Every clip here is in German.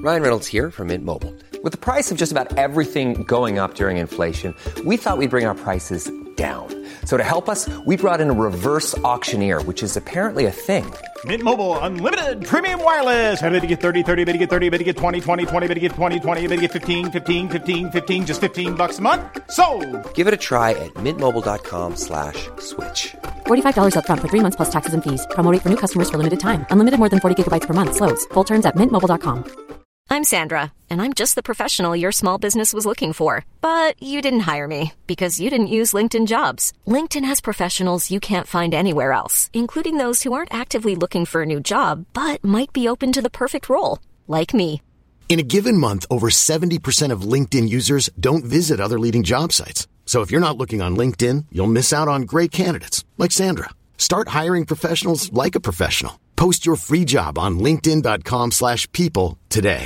Ryan Reynolds here from Mint Mobile. With the price of just about everything going up during inflation, we thought we'd bring our prices down. So to help us, we brought in a reverse auctioneer, which is apparently a thing. Mint Mobile Unlimited Premium Wireless. How to get 30, 30, bit to get 30, bit to get 20, 20, 20, bit to get 20, 20, bit to get 15, 15, 15, 15, just $15 a month? Sold! Give it a try at mintmobile.com/switch. $45 up front for 3 months plus taxes and fees. Promo rate for new customers for limited time. Unlimited more than 40 gigabytes per month. Slows full terms at mintmobile.com. I'm Sandra, and I'm just the professional your small business was looking for. But you didn't hire me because you didn't use LinkedIn Jobs. LinkedIn has professionals you can't find anywhere else, including those who aren't actively looking for a new job, but might be open to the perfect role, like me. In a given month, over 70% of LinkedIn users don't visit other leading job sites. So if you're not looking on LinkedIn, you'll miss out on great candidates like Sandra. Start hiring professionals like a professional. Post your free job on linkedin.com/people today.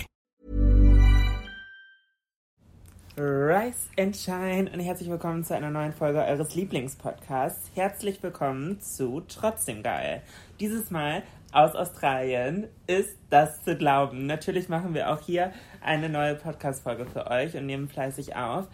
Rise and Shine und herzlich willkommen zu einer neuen Folge eures Lieblingspodcasts. Herzlich willkommen zu Trotzdem Geil. Dieses Mal aus Australien. Ist das zu glauben? Natürlich machen wir auch hier eine neue Podcast-Folge für euch und nehmen fleißig auf.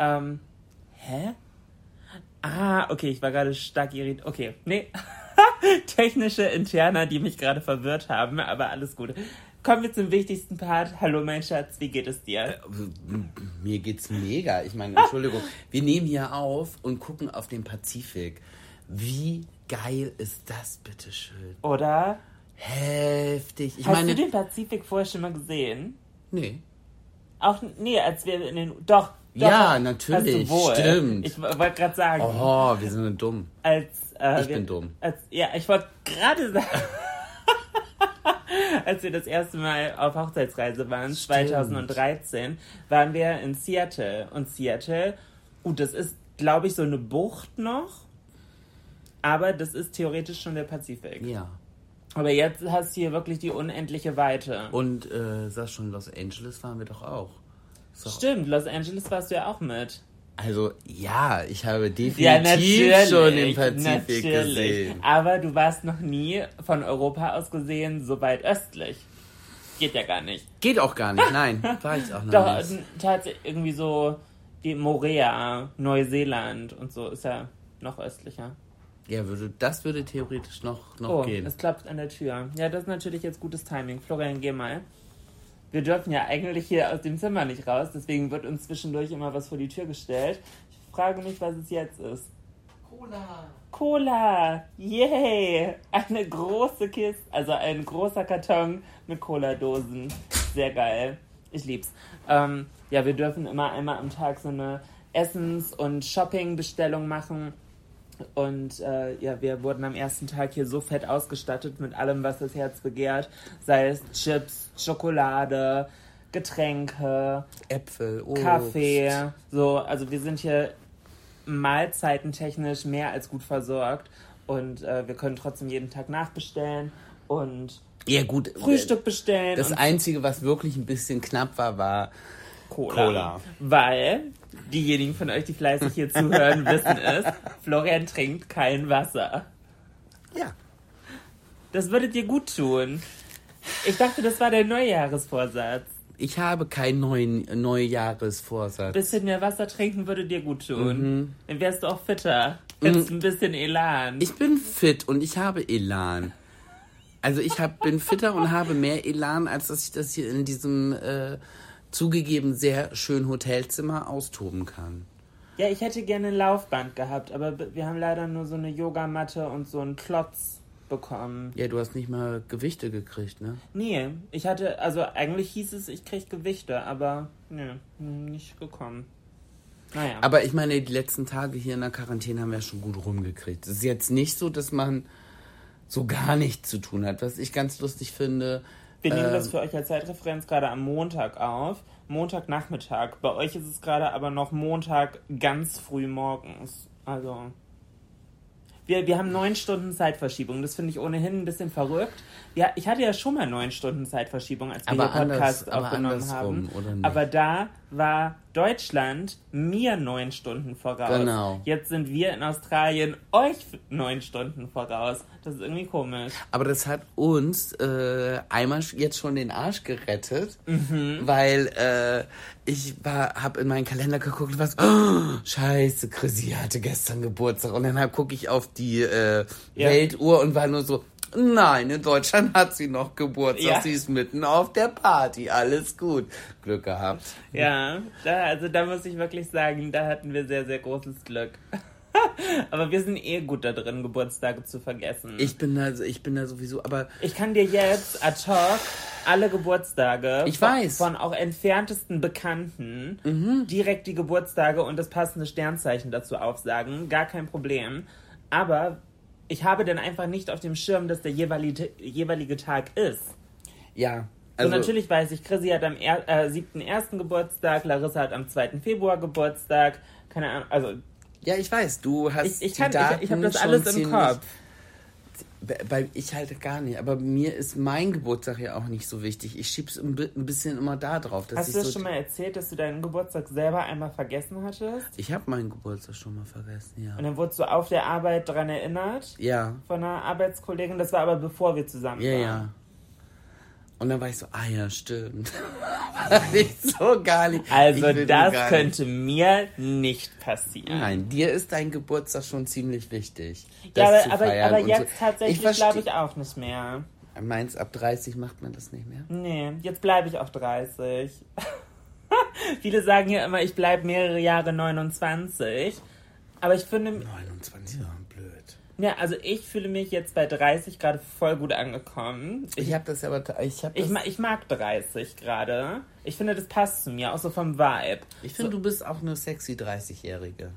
Okay, ich war gerade stark irritiert. Okay, nee. Technische Interna, die mich gerade verwirrt haben, aber alles gut. Kommen wir zum wichtigsten Part. Hallo mein Schatz, wie geht es dir? Mir geht's mega. Ich meine, Entschuldigung, wir nehmen hier auf und gucken auf den Pazifik. Wie geil ist das, bitteschön? Oder? Heftig. Hast du den Pazifik vorher schon mal gesehen? Nee. Auch, nee, als wir in den... Doch, ja, natürlich, stimmt. Ich wollte gerade sagen. Oh, wir sind dumm. Ich bin dumm. Ich wollte gerade sagen, als wir das erste Mal auf Hochzeitsreise waren, stimmt. 2013, waren wir in Seattle. Und Seattle, das ist, glaube ich, so eine Bucht noch, aber das ist theoretisch schon der Pazifik. Ja. Aber jetzt hast du hier wirklich die unendliche Weite. Und sagst schon, Los Angeles waren wir doch auch. So. Stimmt, Los Angeles warst du ja auch mit. Also, ja, ich habe definitiv schon den Pazifik gesehen. Aber du warst noch nie von Europa aus gesehen so weit östlich. Geht ja gar nicht. Geht auch gar nicht, nein. War ich auch noch Doch, nicht. tatsächlich irgendwie so die Moorea, Neuseeland und so ist ja noch östlicher. Ja, das würde theoretisch noch gehen. Es klopft an der Tür. Ja, das ist natürlich jetzt gutes Timing. Florian, geh mal. Wir dürfen ja eigentlich hier aus dem Zimmer nicht raus, deswegen wird uns zwischendurch immer was vor die Tür gestellt. Ich frage mich, was es jetzt ist. Cola! Yay! Eine große Kiste, also ein großer Karton mit Cola-Dosen. Sehr geil. Ich lieb's. Wir dürfen immer einmal am Tag so eine Essens- und Shopping-Bestellung machen. Und wir wurden am ersten Tag hier so fett ausgestattet mit allem, was das Herz begehrt. Sei es Chips, Schokolade, Getränke, Äpfel, Obst, Kaffee. So, also wir sind hier mahlzeitentechnisch mehr als gut versorgt. Und wir können trotzdem jeden Tag nachbestellen und Frühstück bestellen. Das Einzige, was wirklich ein bisschen knapp war Cola. Weil diejenigen von euch, die fleißig hier zuhören, wissen es, Florian trinkt kein Wasser. Ja. Das würde dir gut tun. Ich dachte, das war der Neujahresvorsatz. Ich habe keinen Neujahresvorsatz. Ein bisschen mehr Wasser trinken würde dir gut tun. Dann wärst du auch fitter. Hättest ein bisschen Elan. Ich bin fit und ich habe Elan. Also bin fitter und habe mehr Elan, als dass ich das hier in diesem zugegeben sehr schönen Hotelzimmer austoben kann. Ja, ich hätte gerne ein Laufband gehabt, aber wir haben leider nur so eine Yogamatte und so einen Klotz bekommen. Ja, du hast nicht mal Gewichte gekriegt, ne? Nee, eigentlich hieß es, ich krieg Gewichte, aber nicht gekommen. Naja. Aber ich meine, die letzten Tage hier in der Quarantäne haben wir schon gut rumgekriegt. Es ist jetzt nicht so, dass man so gar nichts zu tun hat. Was ich ganz lustig finde... Wir nehmen das für euch als Zeitreferenz gerade am Montag auf. Montagnachmittag. Bei euch ist es gerade aber noch Montag ganz früh morgens. Also, wir haben 9 Stunden Zeitverschiebung. Das finde ich ohnehin ein bisschen verrückt. Ich hatte ja schon mal 9 Stunden Zeitverschiebung, als wir den Podcast aufgenommen haben. Oder nicht? Aber da war Deutschland mir 9 Stunden voraus. Genau. Jetzt sind wir in Australien euch 9 Stunden voraus. Das ist irgendwie komisch. Aber das hat uns einmal jetzt schon den Arsch gerettet, weil ich habe in meinen Kalender geguckt und scheiße, Chrissy hatte gestern Geburtstag. Und dann gucke ich auf die Weltuhr und war nur so, nein, in Deutschland hat sie noch Geburtstag. Ja. Sie ist mitten auf der Party. Alles gut. Glück gehabt. Ja, da muss ich wirklich sagen, da hatten wir sehr, sehr großes Glück. Aber wir sind gut da drin, Geburtstage zu vergessen. Ich bin da sowieso, aber... Ich kann dir jetzt ad hoc alle Geburtstage von auch entferntesten Bekannten direkt die Geburtstage und das passende Sternzeichen dazu aufsagen. Gar kein Problem. Aber ich habe dann einfach nicht auf dem Schirm, dass der jeweilige Tag ist. Ja. Also so, natürlich weiß ich, Chrissy hat am 7.1. Geburtstag, Larissa hat am 2. Februar Geburtstag. Keine Ahnung, also... Ja, ich weiß, du hast ich habe das alles im Kopf. Weil ich halt gar nicht, aber mir ist mein Geburtstag ja auch nicht so wichtig. Ich schieb's ein bisschen immer da drauf. Hast du das schon mal erzählt, dass du deinen Geburtstag selber einmal vergessen hattest? Ich habe meinen Geburtstag schon mal vergessen, ja. Und dann wurdest du auf der Arbeit dran erinnert? Ja. Von einer Arbeitskollegin, das war aber bevor wir zusammen waren. Ja. Und dann war ich so, ja, stimmt. Nicht so gar nicht. Also das könnte mir nicht passieren. Nein, dir ist dein Geburtstag schon ziemlich wichtig. Ja, aber jetzt so. Tatsächlich glaube ich auch nicht mehr. Meinst ab 30 macht man das nicht mehr? Nee, jetzt bleibe ich auch 30. Viele sagen ja immer, ich bleibe mehrere Jahre 29. Aber ich finde... 29 war blöd. Ja, also ich fühle mich jetzt bei 30 gerade voll gut angekommen. Ich mag 30 gerade. Ich finde, das passt zu mir, auch so vom Vibe. Ich finde, du bist auch eine sexy 30-Jährige.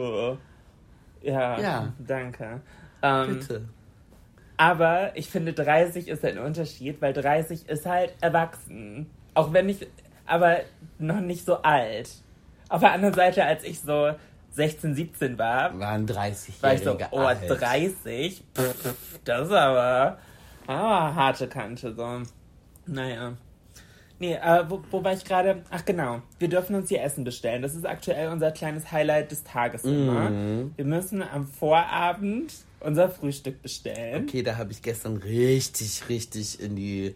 Ja, danke. Bitte. Aber ich finde, 30 ist ein Unterschied, weil 30 ist halt erwachsen. Aber noch nicht so alt. Auf der anderen Seite, als ich so 16, 17 waren 30-Jährige war ich so, alt. 30? Das ist aber harte Kante, so. Naja. Nee, wo war ich gerade? Ach genau, wir dürfen uns hier Essen bestellen. Das ist aktuell unser kleines Highlight des Tages immer. Wir müssen am Vorabend unser Frühstück bestellen. Okay, da habe ich gestern richtig in die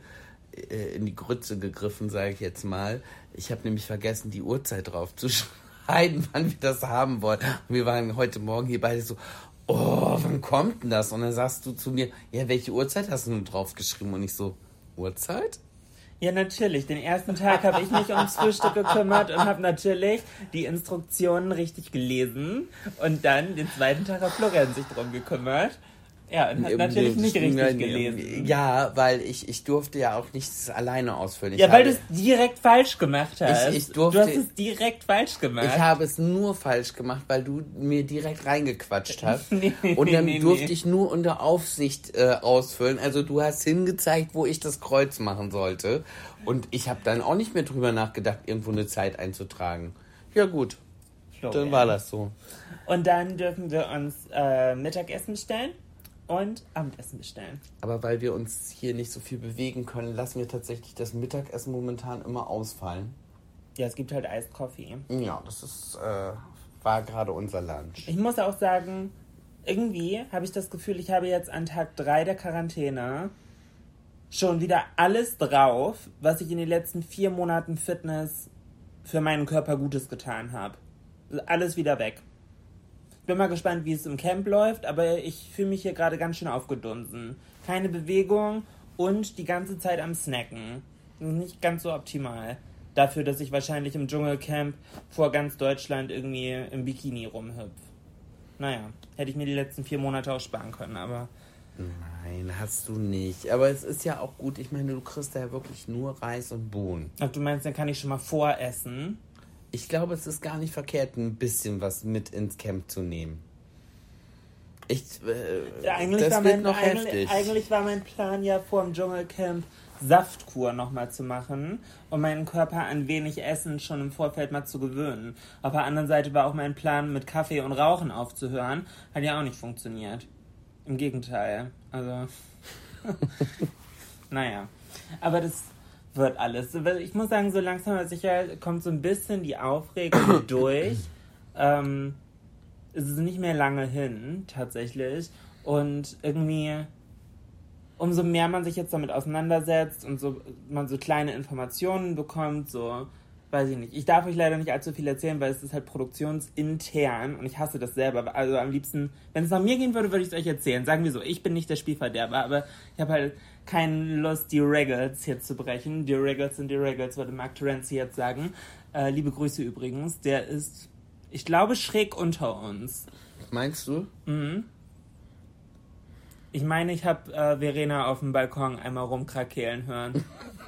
Grütze gegriffen, sage ich jetzt mal. Ich habe nämlich vergessen, die Uhrzeit drauf zu schreiben, wann wir das haben wollen. Und wir waren heute Morgen hier beide so, wann kommt denn das? Und dann sagst du zu mir, ja, welche Uhrzeit hast du drauf geschrieben? Und ich so, Uhrzeit? Ja, natürlich. Den ersten Tag habe ich mich ums Frühstück gekümmert und habe natürlich die Instruktionen richtig gelesen. Und dann den zweiten Tag hat Florian sich drum gekümmert. Ja, und hat natürlich nicht richtig gelesen. Ja, weil ich durfte ja auch nichts alleine ausfüllen. Weil du es direkt falsch gemacht hast. Du hast es direkt falsch gemacht. Ich habe es nur falsch gemacht, weil du mir direkt reingequatscht hast. Und dann durfte ich nur unter Aufsicht ausfüllen. Also du hast hingezeigt, wo ich das Kreuz machen sollte. Und ich habe dann auch nicht mehr drüber nachgedacht, irgendwo eine Zeit einzutragen. Ja gut, dann war das so. Und dann dürfen wir uns Mittagessen bestellen. Und Abendessen bestellen. Aber weil wir uns hier nicht so viel bewegen können, lassen wir tatsächlich das Mittagessen momentan immer ausfallen. Ja, es gibt halt Iced Coffee. Ja, das war gerade unser Lunch. Ich muss auch sagen, irgendwie habe ich das Gefühl, ich habe jetzt an Tag 3 der Quarantäne schon wieder alles drauf, was ich in den letzten 4 Monaten Fitness für meinen Körper Gutes getan habe. Alles wieder weg. Ich bin mal gespannt, wie es im Camp läuft, aber ich fühle mich hier gerade ganz schön aufgedunsen. Keine Bewegung und die ganze Zeit am Snacken. Nicht ganz so optimal. Dafür, dass ich wahrscheinlich im Dschungelcamp vor ganz Deutschland irgendwie im Bikini rumhüpf. Naja, hätte ich mir die letzten 4 Monate auch sparen können, aber... Nein, hast du nicht. Aber es ist ja auch gut, ich meine, du kriegst da ja wirklich nur Reis und Bohnen. Ach, du meinst, dann kann ich schon mal voressen? Ich glaube, es ist gar nicht verkehrt, ein bisschen was mit ins Camp zu nehmen. Eigentlich war mein Plan ja vor dem Dschungelcamp Saftkur nochmal zu machen, um meinen Körper an wenig Essen schon im Vorfeld mal zu gewöhnen. Auf der anderen Seite war auch mein Plan, mit Kaffee und Rauchen aufzuhören. Hat ja auch nicht funktioniert. Im Gegenteil. Also, naja. Aber das wird alles. Ich muss sagen, so langsam aber sicher kommt so ein bisschen die Aufregung durch. Es ist nicht mehr lange hin, tatsächlich. Und irgendwie, umso mehr man sich jetzt damit auseinandersetzt und so man so kleine Informationen bekommt, so, weiß ich nicht. Ich darf euch leider nicht allzu viel erzählen, weil es ist halt produktionsintern und ich hasse das selber. Also am liebsten, wenn es nach mir gehen würde, würde ich es euch erzählen. Sagen wir so, ich bin nicht der Spielverderber, aber ich habe halt keine Lust, die Regels hier zu brechen. Die Regels sind die Regels, würde Mark Terenzi jetzt sagen. Liebe Grüße übrigens. Der ist, ich glaube, schräg unter uns. Meinst du? Mhm. Ich meine, ich habe Verena auf dem Balkon einmal rumkrakeelen hören.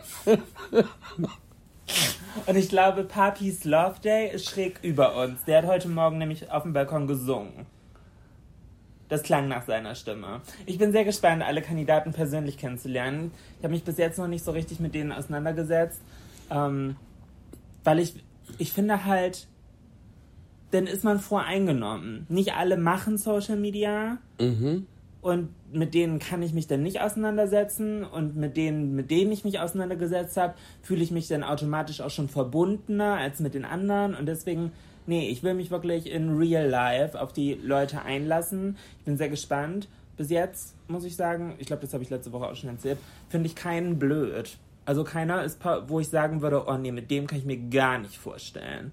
Und ich glaube, Papis Love Day ist schräg über uns. Der hat heute Morgen nämlich auf dem Balkon gesungen. Das klang nach seiner Stimme. Ich bin sehr gespannt, alle Kandidaten persönlich kennenzulernen. Ich habe mich bis jetzt noch nicht so richtig mit denen auseinandergesetzt, weil ich finde halt, dann ist man voreingenommen. Nicht alle machen Social Media und mit denen kann ich mich dann nicht auseinandersetzen und mit denen ich mich auseinandergesetzt habe, fühle ich mich dann automatisch auch schon verbundener als mit den anderen und deswegen... Nee, ich will mich wirklich in real life auf die Leute einlassen. Ich bin sehr gespannt. Bis jetzt, muss ich sagen, ich glaube, das habe ich letzte Woche auch schon erzählt, finde ich keinen blöd. Also keiner ist, wo ich sagen würde, oh nee, mit dem kann ich mir gar nicht vorstellen.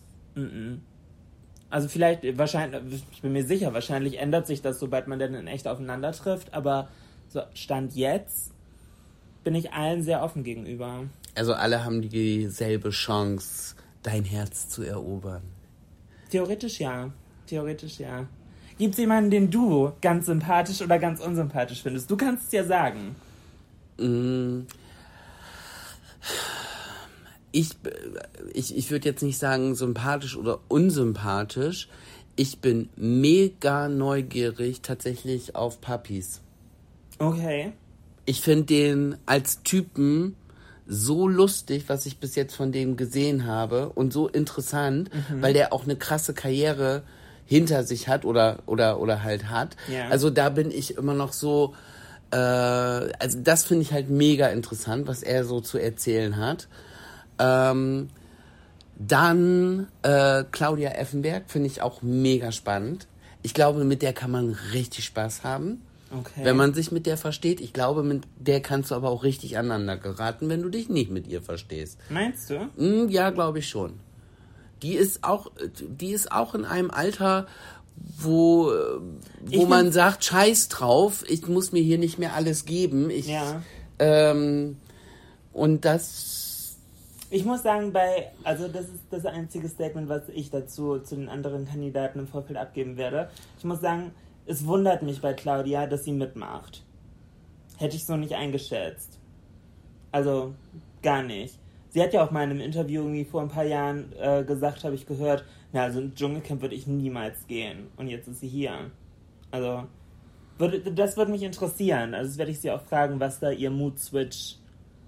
Also vielleicht, wahrscheinlich, ich bin mir sicher, wahrscheinlich ändert sich das, sobald man dann in echt aufeinander trifft. Aber so Stand jetzt bin ich allen sehr offen gegenüber. Also alle haben dieselbe Chance, dein Herz zu erobern. Theoretisch ja. Gibt es jemanden, den du ganz sympathisch oder ganz unsympathisch findest? Du kannst es ja sagen. Ich würde jetzt nicht sagen sympathisch oder unsympathisch. Ich bin mega neugierig tatsächlich auf Papis. Okay. Ich finde den als Typen so lustig, was ich bis jetzt von dem gesehen habe und so interessant, weil der auch eine krasse Karriere hinter sich hat oder halt hat. Ja. Also da bin ich immer noch so, also das finde ich halt mega interessant, was er so zu erzählen hat. Dann Claudia Effenberg finde ich auch mega spannend. Ich glaube, mit der kann man richtig Spaß haben. Okay. Wenn man sich mit der versteht. Ich glaube, mit der kannst du aber auch richtig aneinander geraten, wenn du dich nicht mit ihr verstehst. Meinst du? Ja, glaube ich schon. Die ist auch in einem Alter, wo man sagt, scheiß drauf, ich muss mir hier nicht mehr alles geben. Und das... Ich muss sagen, also das ist das einzige Statement, was ich dazu zu den anderen Kandidaten im Vorfeld abgeben werde. Ich muss sagen, es wundert mich bei Claudia, dass sie mitmacht. Hätte ich so nicht eingeschätzt. Also, gar nicht. Sie hat ja auch mal in einem Interview irgendwie vor ein paar Jahren gesagt, habe ich gehört, also ein Dschungelcamp würde ich niemals gehen. Und jetzt ist sie hier. Also, das würde mich interessieren. Also, das werde ich sie auch fragen, was da ihr Mood-Switch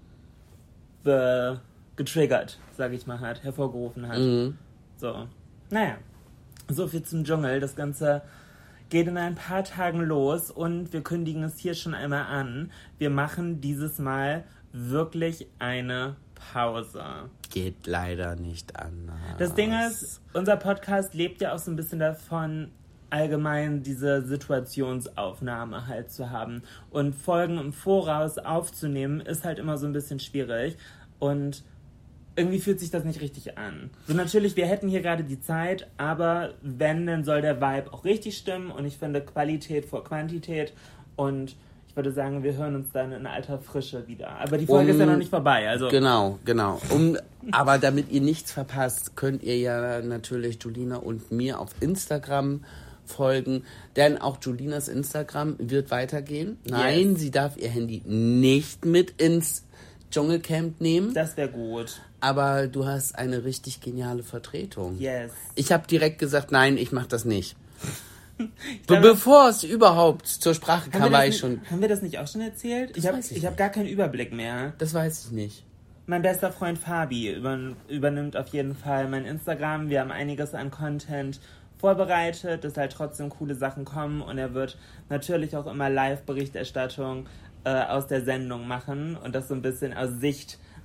getriggert, sage ich mal, hervorgerufen hat. So. Naja. So viel zum Dschungel. Das Ganze geht in ein paar Tagen los und wir kündigen es hier schon einmal an. Wir machen dieses Mal wirklich eine Pause. Geht leider nicht anders. Das Ding ist, unser Podcast lebt ja auch so ein bisschen davon, allgemein diese Situationsaufnahme halt zu haben. Und Folgen im Voraus aufzunehmen, ist halt immer so ein bisschen schwierig. Und irgendwie fühlt sich das nicht richtig an. So natürlich, wir hätten hier gerade die Zeit, aber wenn, dann soll der Vibe auch richtig stimmen und ich finde Qualität vor Quantität und ich würde sagen, wir hören uns dann in alter Frische wieder. Aber die Folge ist ja noch nicht vorbei, also... Genau. Aber damit ihr nichts verpasst, könnt ihr ja natürlich Julina und mir auf Instagram folgen, denn auch Julinas Instagram wird weitergehen. Nein, sie darf ihr Handy nicht mit ins Dschungelcamp nehmen. Das wäre gut. Aber du hast eine richtig geniale Vertretung. Yes. Ich habe direkt gesagt, nein, ich mache das nicht. Bevor es überhaupt zur Sprache kam, war ich schon... Haben wir das nicht auch schon erzählt? Ich hab gar keinen Überblick mehr. Das weiß ich nicht. Mein bester Freund Fabi übernimmt auf jeden Fall mein Instagram. Wir haben einiges an Content vorbereitet, dass halt trotzdem coole Sachen kommen und er wird natürlich auch immer Live-Berichterstattung aus der Sendung machen und das so ein bisschen aus Sicht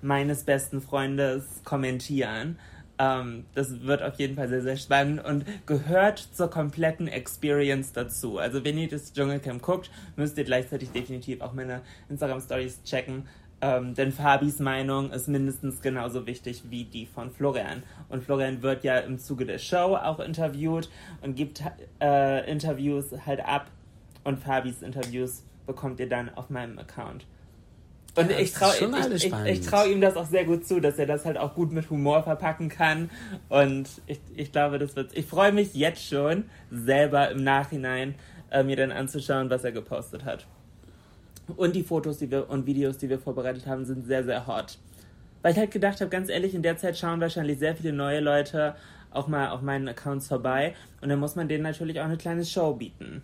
meines besten Freundes kommentieren. Das wird auf jeden Fall sehr, sehr spannend und gehört zur kompletten Experience dazu. Also wenn ihr das Dschungelcamp guckt, müsst ihr gleichzeitig definitiv auch meine Instagram-Stories checken, denn Fabis Meinung ist mindestens genauso wichtig wie die von Florian. Und Florian wird ja im Zuge der Show auch interviewt und gibt Interviews halt ab und Fabis Interviews bekommt ihr dann auf meinem Account. Und ja, ich trau ihm das auch sehr gut zu, dass er das halt auch gut mit Humor verpacken kann. Und ich glaube, ich freue mich jetzt schon, selber im Nachhinein mir dann anzuschauen, was er gepostet hat. Und die Fotos und Videos, die wir vorbereitet haben, sind sehr, sehr hot. Weil ich halt gedacht habe, ganz ehrlich, in der Zeit schauen wahrscheinlich sehr viele neue Leute auch mal auf meinen Accounts vorbei. Und dann muss man denen natürlich auch eine kleine Show bieten.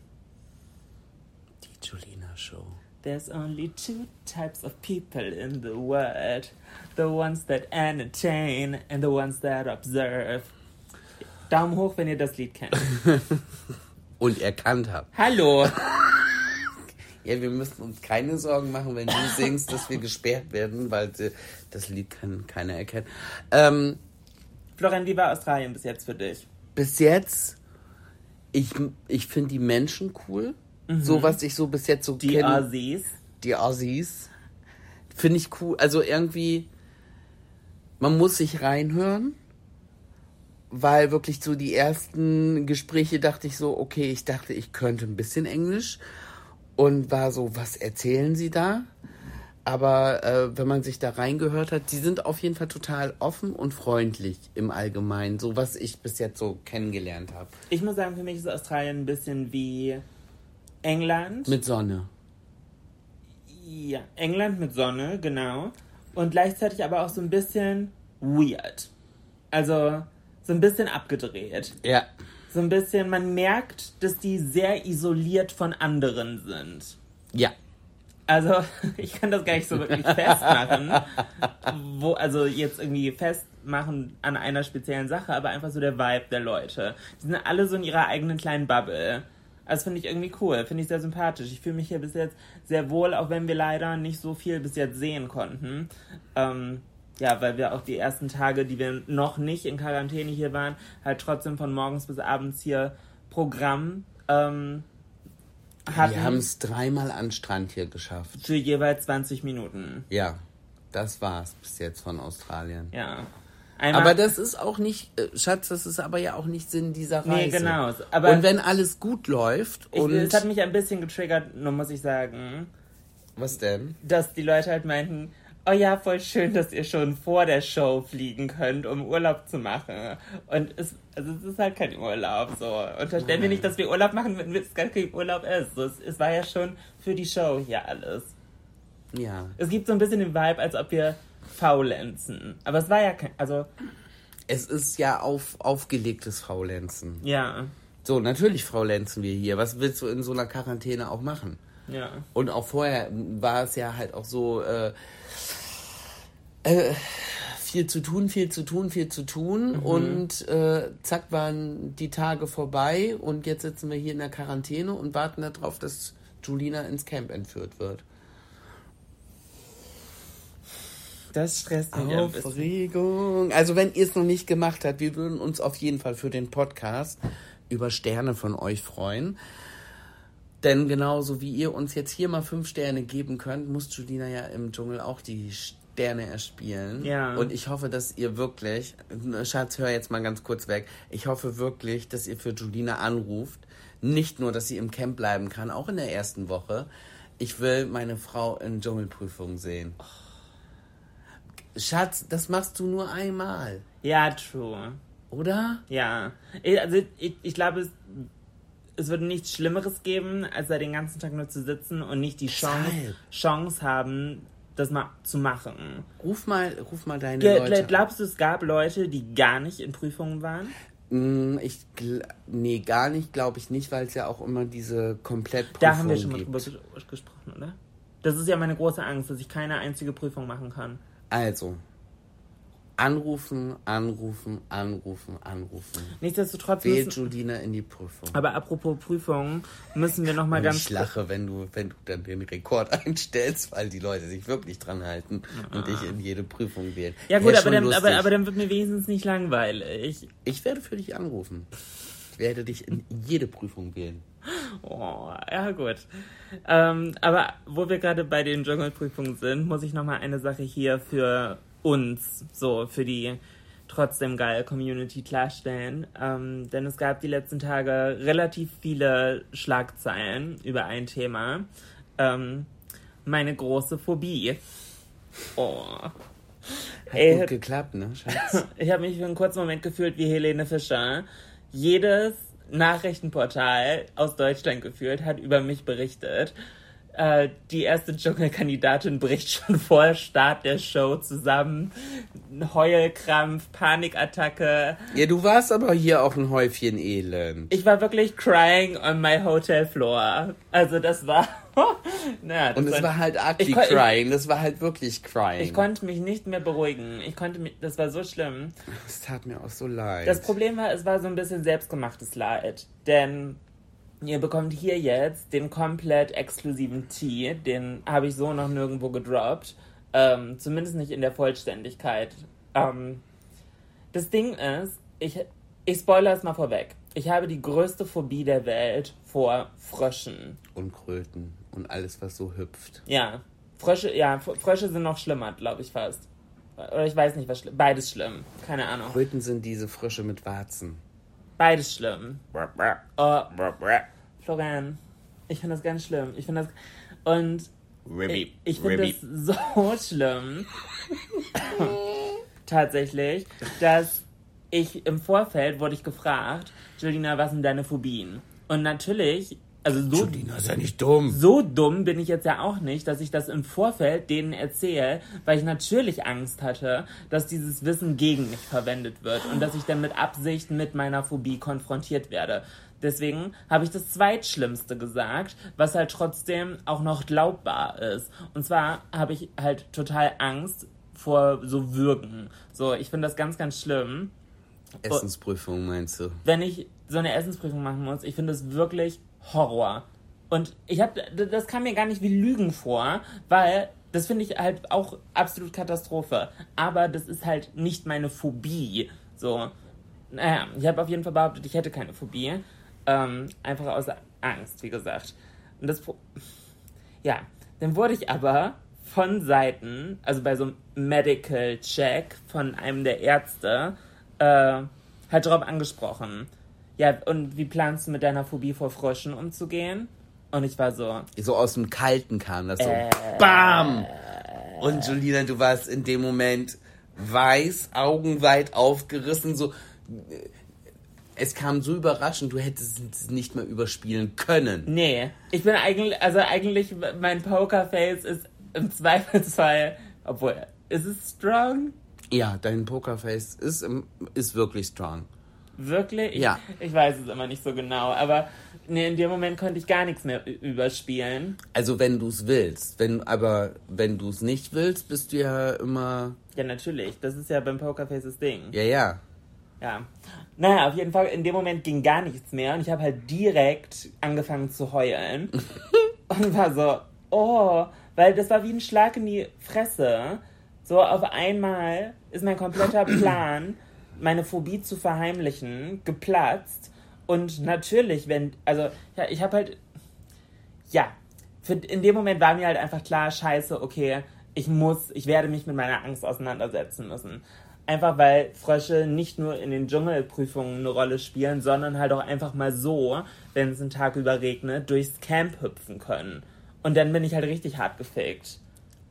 Die Julina Show. There's only 2 types of people in the world. The ones that entertain and the ones that observe. Daumen hoch, wenn ihr das Lied kennt. Und erkannt habt. Hallo! Ja, wir müssen uns keine Sorgen machen, wenn du singst, dass wir gesperrt werden, weil das Lied kann keiner erkennen. Florian, wie war Australien bis jetzt für dich? Bis jetzt, ich finde die Menschen cool. So, was ich so bis jetzt so kenne. Die Aussies. Finde ich cool. Also irgendwie, man muss sich reinhören, weil wirklich so die ersten Gespräche dachte ich so, okay, ich dachte, ich könnte ein bisschen Englisch und war so, was erzählen sie da? Aber wenn man sich da reingehört hat, die sind auf jeden Fall total offen und freundlich im Allgemeinen, so was ich bis jetzt so kennengelernt habe. Ich muss sagen, für mich ist Australien ein bisschen wie England. Mit Sonne. Ja, England mit Sonne, genau. Und gleichzeitig aber auch so ein bisschen weird. Also so ein bisschen abgedreht. Ja. So ein bisschen, man merkt, dass die sehr isoliert von anderen sind. Ja. Also, ich kann das gar nicht so wirklich festmachen. Also jetzt irgendwie festmachen an einer speziellen Sache, aber einfach so der Vibe der Leute. Die sind alle so in ihrer eigenen kleinen Bubble. Also finde ich irgendwie cool, finde ich sehr sympathisch. Ich fühle mich hier bis jetzt sehr wohl, auch wenn wir leider nicht so viel bis jetzt sehen konnten. Ja, weil wir auch die ersten Tage, die wir noch nicht in Quarantäne hier waren, halt trotzdem von morgens bis abends hier Programm hatten. Wir haben es 3-mal an den Strand hier geschafft. Für jeweils 20 Minuten. Ja, das war's bis jetzt von Australien. Ja. Aber das ist auch nicht, Schatz, das ist aber ja auch nicht Sinn dieser Reise. Nee, genau. Aber und wenn alles gut läuft es hat mich ein bisschen getriggert, nur muss ich sagen. Was denn? Dass die Leute halt meinten, oh ja, voll schön, dass ihr schon vor der Show fliegen könnt, um Urlaub zu machen. Und es ist halt kein Urlaub, so. Unterstellen wir nicht, dass wir Urlaub machen, wenn es gar kein Urlaub ist. So, es war ja schon für die Show hier alles. Ja. Es gibt so ein bisschen den Vibe, als ob wir faulenzen. Aber es war ja kein, es ist ja aufgelegtes Faulenzen. Ja. So, natürlich faulenzen wir hier. Was willst du in so einer Quarantäne auch machen? Ja. Und auch vorher war es ja halt auch so, viel zu tun. Und zack, waren die Tage vorbei und jetzt sitzen wir hier in der Quarantäne und warten darauf, dass Julina ins Camp entführt wird. Das stresst mich ein bisschen. Aufregung. Also wenn ihr es noch nicht gemacht habt, wir würden uns auf jeden Fall für den Podcast über Sterne von euch freuen. Denn genauso wie ihr uns jetzt hier mal 5 Sterne geben könnt, muss Julina ja im Dschungel auch die Sterne erspielen. Ja. Und ich hoffe, dass ihr wirklich, Schatz, hör jetzt mal ganz kurz weg, ich hoffe wirklich, dass ihr für Julina anruft. Nicht nur, dass sie im Camp bleiben kann, auch in der ersten Woche. Ich will meine Frau in Dschungelprüfung sehen. Oh. Schatz, das machst du nur einmal. Ja, true. Oder? Ja. Also ich glaube, es würde nichts Schlimmeres geben, als da den ganzen Tag nur zu sitzen und nicht die Chance haben, das mal zu machen. Ruf mal deine Leute. Glaubst du, es gab Leute, die gar nicht in Prüfungen waren? Nee, gar nicht, glaube ich nicht, weil es ja auch immer diese Komplettprüfung gibt. Da haben wir schon mal drüber gesprochen, oder? Das ist ja meine große Angst, dass ich keine einzige Prüfung machen kann. Also, Anrufen. Nichtsdestotrotz Wählt Julina in die Prüfung. Aber apropos Prüfungen, müssen wir nochmal ganz... Ich lache, wenn du dann den Rekord einstellst, weil die Leute sich wirklich dran halten und dich in jede Prüfung wählen. Ja gut, aber dann wird mir wenigstens nicht langweilig. Ich werde für dich anrufen. Ich werde dich in jede Prüfung wählen. Oh, ja gut. Aber wo wir gerade bei den Dschungelprüfungen sind, muss ich nochmal eine Sache hier für uns, so für die trotzdem geile Community klarstellen. Denn es gab die letzten Tage relativ viele Schlagzeilen über ein Thema. Meine große Phobie. Oh. Hat gut geklappt, ne, Schatz? Ich habe mich für einen kurzen Moment gefühlt wie Helene Fischer. Jedes Nachrichtenportal aus Deutschland geführt hat über mich berichtet. Die erste Dschungelkandidatin bricht schon vor Start der Show zusammen. Heulkrampf, Panikattacke. Ja, du warst aber hier auch ein Häufchen Elend. Ich war wirklich crying on my hotel floor. Also das war... Und es war halt ugly crying. Das war halt wirklich crying. Ich konnte mich nicht mehr beruhigen. Das war so schlimm. Es tat mir auch so leid. Das Problem war, es war so ein bisschen selbstgemachtes Leid. Denn... ihr bekommt hier jetzt den komplett exklusiven Tee. Den habe ich so noch nirgendwo gedroppt. Zumindest nicht in der Vollständigkeit. Das Ding ist, ich spoilere es mal vorweg. Ich habe die größte Phobie der Welt vor Fröschen. Und Kröten. Und alles, was so hüpft. Ja. Frösche sind noch schlimmer, glaube ich fast. Oder ich weiß nicht, was schlimm. Beides schlimm. Keine Ahnung. Kröten sind diese Frösche mit Warzen. Beides schlimm. Florian, ich finde das ganz schlimm. Ich finde das so schlimm, tatsächlich, dass ich im Vorfeld wurde ich gefragt, Julina, was sind deine Phobien? Und natürlich, also so... Julina ist ja nicht dumm. So dumm bin ich jetzt ja auch nicht, dass ich das im Vorfeld denen erzähle, weil ich natürlich Angst hatte, dass dieses Wissen gegen mich verwendet wird und dass ich dann mit Absicht mit meiner Phobie konfrontiert werde. Deswegen habe ich das Zweitschlimmste gesagt, was halt trotzdem auch noch glaubbar ist. Und zwar habe ich halt total Angst vor so Würgen. So, ich finde das ganz, ganz schlimm. Essensprüfung meinst du? Wenn ich so eine Essensprüfung machen muss, ich finde es wirklich Horror. Und das kam mir gar nicht wie Lügen vor, weil das finde ich halt auch absolut Katastrophe. Aber das ist halt nicht meine Phobie. So, naja, ich habe auf jeden Fall behauptet, ich hätte keine Phobie. Einfach aus Angst, wie gesagt. Und dann wurde ich aber von Seiten, also bei so einem Medical Check von einem der Ärzte, halt drauf angesprochen. Ja, und wie planst du mit deiner Phobie vor Fröschen umzugehen? Und ich war so... So aus dem Kalten kam das so. BAM! Und Julina, du warst in dem Moment weiß, augenweit aufgerissen, so... Es kam so überraschend, du hättest es nicht mehr überspielen können. Nee, ich bin eigentlich, mein Pokerface ist im Zweifelsfall, obwohl, ist es strong? Ja, dein Pokerface ist wirklich strong. Wirklich? Ja. Ich weiß es immer nicht so genau, aber nee, in dem Moment konnte ich gar nichts mehr überspielen. Also wenn du es willst, wenn du es nicht willst, bist du ja immer... Ja, natürlich, das ist ja beim Pokerface das Ding. Ja. Ja. Naja, auf jeden Fall, in dem Moment ging gar nichts mehr und ich habe halt direkt angefangen zu heulen. Und war so, weil das war wie ein Schlag in die Fresse. So auf einmal ist mein kompletter Plan, meine Phobie zu verheimlichen, geplatzt. Und natürlich, in dem Moment war mir halt einfach klar, scheiße, okay, ich werde mich mit meiner Angst auseinandersetzen müssen. Einfach weil Frösche nicht nur in den Dschungelprüfungen eine Rolle spielen, sondern halt auch einfach mal so, wenn es einen Tag über regnet, durchs Camp hüpfen können. Und dann bin ich halt richtig hart gefickt.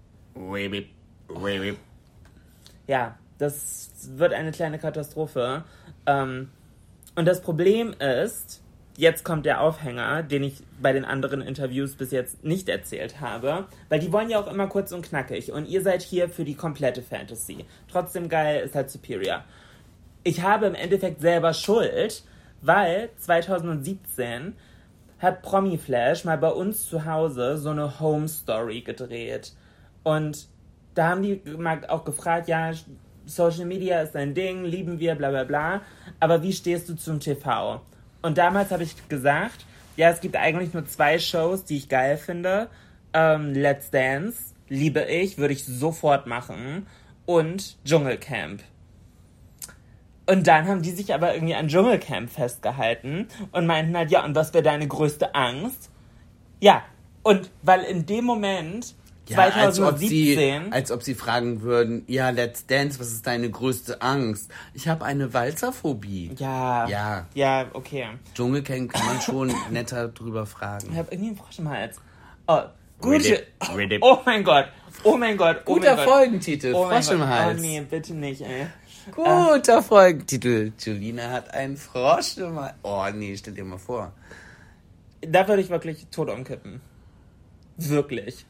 Ja, das wird eine kleine Katastrophe. Und das Problem ist, jetzt kommt der Aufhänger, den ich bei den anderen Interviews bis jetzt nicht erzählt habe, weil die wollen ja auch immer kurz und knackig und ihr seid hier für die komplette Fantasy. Trotzdem geil ist halt superior. Ich habe im Endeffekt selber Schuld, weil 2017 hat Promiflash mal bei uns zu Hause so eine Home Story gedreht. Und da haben die mal auch gefragt, ja, Social Media ist dein Ding, lieben wir, bla bla bla, aber wie stehst du zum TV? Und damals habe ich gesagt, ja, es gibt eigentlich nur 2 Shows, die ich geil finde. Let's Dance, liebe ich, würde ich sofort machen. Und Dschungelcamp. Und dann haben die sich aber irgendwie an Dschungelcamp festgehalten und meinten halt, ja, und was wäre deine größte Angst? Ja, und weil in dem Moment, 2017... Als ob sie fragen würden, ja, Let's Dance, was ist deine größte Angst? Ich habe eine Walzerphobie. Ja, okay. Dschungelcamp kann man schon netter drüber fragen. Ich habe irgendwie einen Frosch im Hals. Oh, gute... Oh mein Gott. Guter Folgentitel, oh Frosch im Hals. Oh nee, bitte nicht, ey. Guter Folgentitel. Julina hat einen Frosch im Hals. Oh nee, stell dir mal vor. Da würde ich wirklich tot umkippen. Wirklich.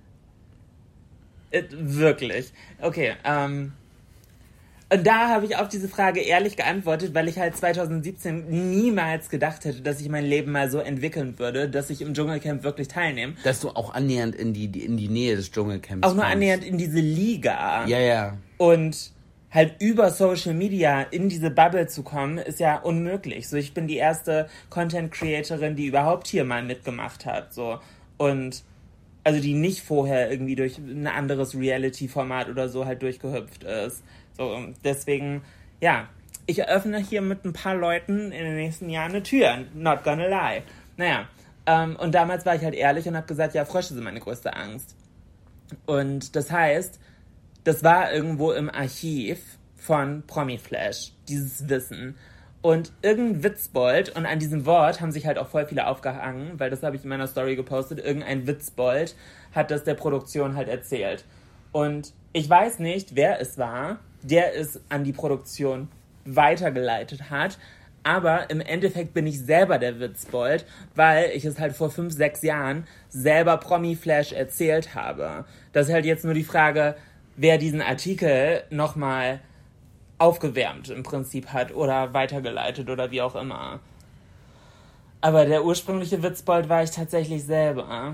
Wirklich. Okay, und da habe ich auf diese Frage ehrlich geantwortet, weil ich halt 2017 niemals gedacht hätte, dass ich mein Leben mal so entwickeln würde, dass ich im Dschungelcamp wirklich teilnehme. Dass du auch annähernd in die Nähe des Dschungelcamps auch nur annähernd in diese Liga. Ja. Und halt über Social Media in diese Bubble zu kommen, ist ja unmöglich. So, ich bin die erste Content-Creatorin, die überhaupt hier mal mitgemacht hat. So. Und also die nicht vorher irgendwie durch ein anderes Reality-Format oder so halt durchgehüpft ist. So, und deswegen, ja, ich eröffne hier mit ein paar Leuten in den nächsten Jahren eine Tür. Not gonna lie. Naja, und damals war ich halt ehrlich und habe gesagt, ja, Frösche sind meine größte Angst. Und das heißt, das war irgendwo im Archiv von Promiflash, dieses Wissen. Und irgendein Witzbold, und an diesem Wort haben sich halt auch voll viele aufgehangen, weil das habe ich in meiner Story gepostet, irgendein Witzbold hat das der Produktion halt erzählt. Und ich weiß nicht, wer es war, der es an die Produktion weitergeleitet hat, aber im Endeffekt bin ich selber der Witzbold, weil ich es halt vor 5, 6 Jahren selber Promiflash erzählt habe. Das ist halt jetzt nur die Frage, wer diesen Artikel nochmal aufgewärmt im Prinzip hat oder weitergeleitet oder wie auch immer. Aber der ursprüngliche Witzbold war ich tatsächlich selber.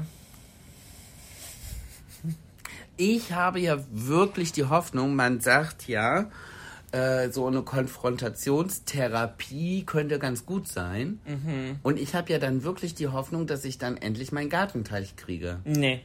Ich habe ja wirklich die Hoffnung, man sagt ja, so eine Konfrontationstherapie könnte ganz gut sein. Mhm. Und ich habe ja dann wirklich die Hoffnung, dass ich dann endlich meinen Gartenteich kriege. Nee.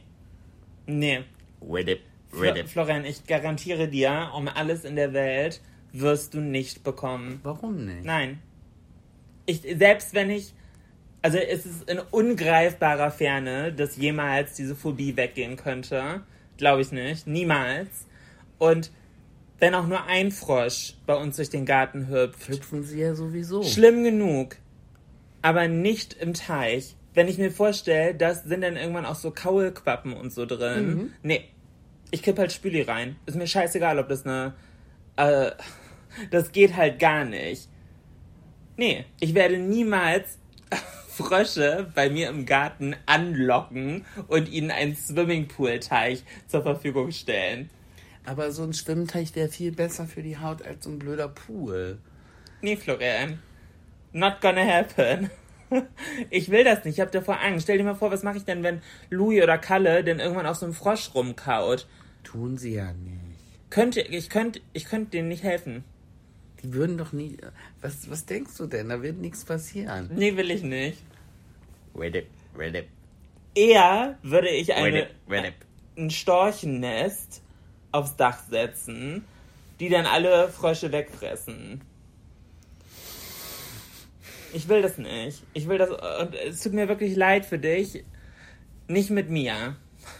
Florian, ich garantiere dir, um alles in der Welt wirst du nicht bekommen. Warum nicht? Nein. Selbst wenn ich... Also es ist in ungreifbarer Ferne, dass jemals diese Phobie weggehen könnte. Glaube ich nicht. Niemals. Und wenn auch nur ein Frosch bei uns durch den Garten hüpft... Hüpfen sie ja sowieso. Schlimm genug. Aber nicht im Teich. Wenn ich mir vorstelle, da sind dann irgendwann auch so Kaulquappen und so drin. Mhm. Nee. Ich kipp halt Spüli rein. Ist mir scheißegal, ob das eine... das geht halt gar nicht. Nee, ich werde niemals Frösche bei mir im Garten anlocken und ihnen einen Swimmingpool-Teich zur Verfügung stellen. Aber so ein Schwimmteich wäre viel besser für die Haut als so ein blöder Pool. Nee, Florian. Not gonna happen. Ich will das nicht, ich hab davor Angst. Stell dir mal vor, was mache ich denn, wenn Louis oder Kalle denn irgendwann auf so einem Frosch rumkaut? Tun sie ja nicht. Ich könnte denen nicht helfen. Die würden doch nie... Was denkst du denn? Da wird nichts passieren. Nee, will ich nicht. Ready. Eher würde ich ein Storchennest aufs Dach setzen, die dann alle Frösche wegfressen. Ich will das nicht. Und es tut mir wirklich leid für dich. Nicht mit mir.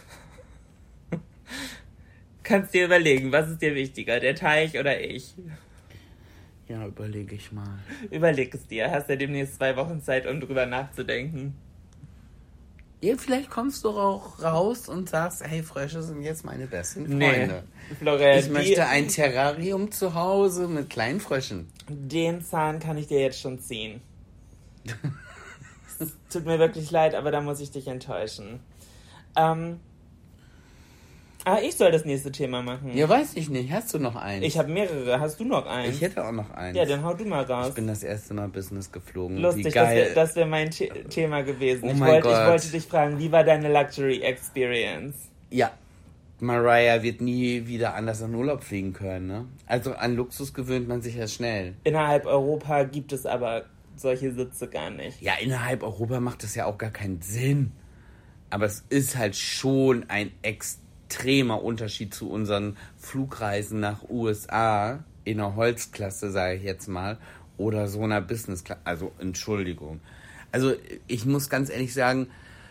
Kannst dir überlegen, was ist dir wichtiger, der Teich oder ich? Ja, überlege ich mal. Überleg es dir. Hast ja demnächst 2 Wochen Zeit, um drüber nachzudenken. Ja, vielleicht kommst du auch raus und sagst, hey, Frösche sind jetzt meine besten Freunde. Nee, Florian, ich möchte ein Terrarium zu Hause mit kleinen Fröschen. Den Zahn kann ich dir jetzt schon ziehen. Es tut mir wirklich leid, aber da muss ich dich enttäuschen. Ich soll das nächste Thema machen. Ja, weiß ich nicht. Hast du noch eins? Ich habe mehrere. Hast du noch eins? Ich hätte auch noch eins. Ja, dann hau du mal raus. Ich bin das erste Mal Business geflogen. Lustig, wie geil. das wär mein Thema gewesen. Oh Ich mein wollte dich fragen, wie war deine Luxury Experience? Ja. Mariah wird nie wieder anders in Urlaub fliegen können, ne? Also an Luxus gewöhnt man sich ja schnell. Innerhalb Europa gibt es aber solche Sitze gar nicht. Ja, innerhalb Europa macht das ja auch gar keinen Sinn. Aber es ist halt schon ein extremer Unterschied zu unseren Flugreisen nach USA in einer Holzklasse, sage ich jetzt mal, oder so einer Businessklasse. Also, Entschuldigung. Also, ich muss ganz ehrlich sagen,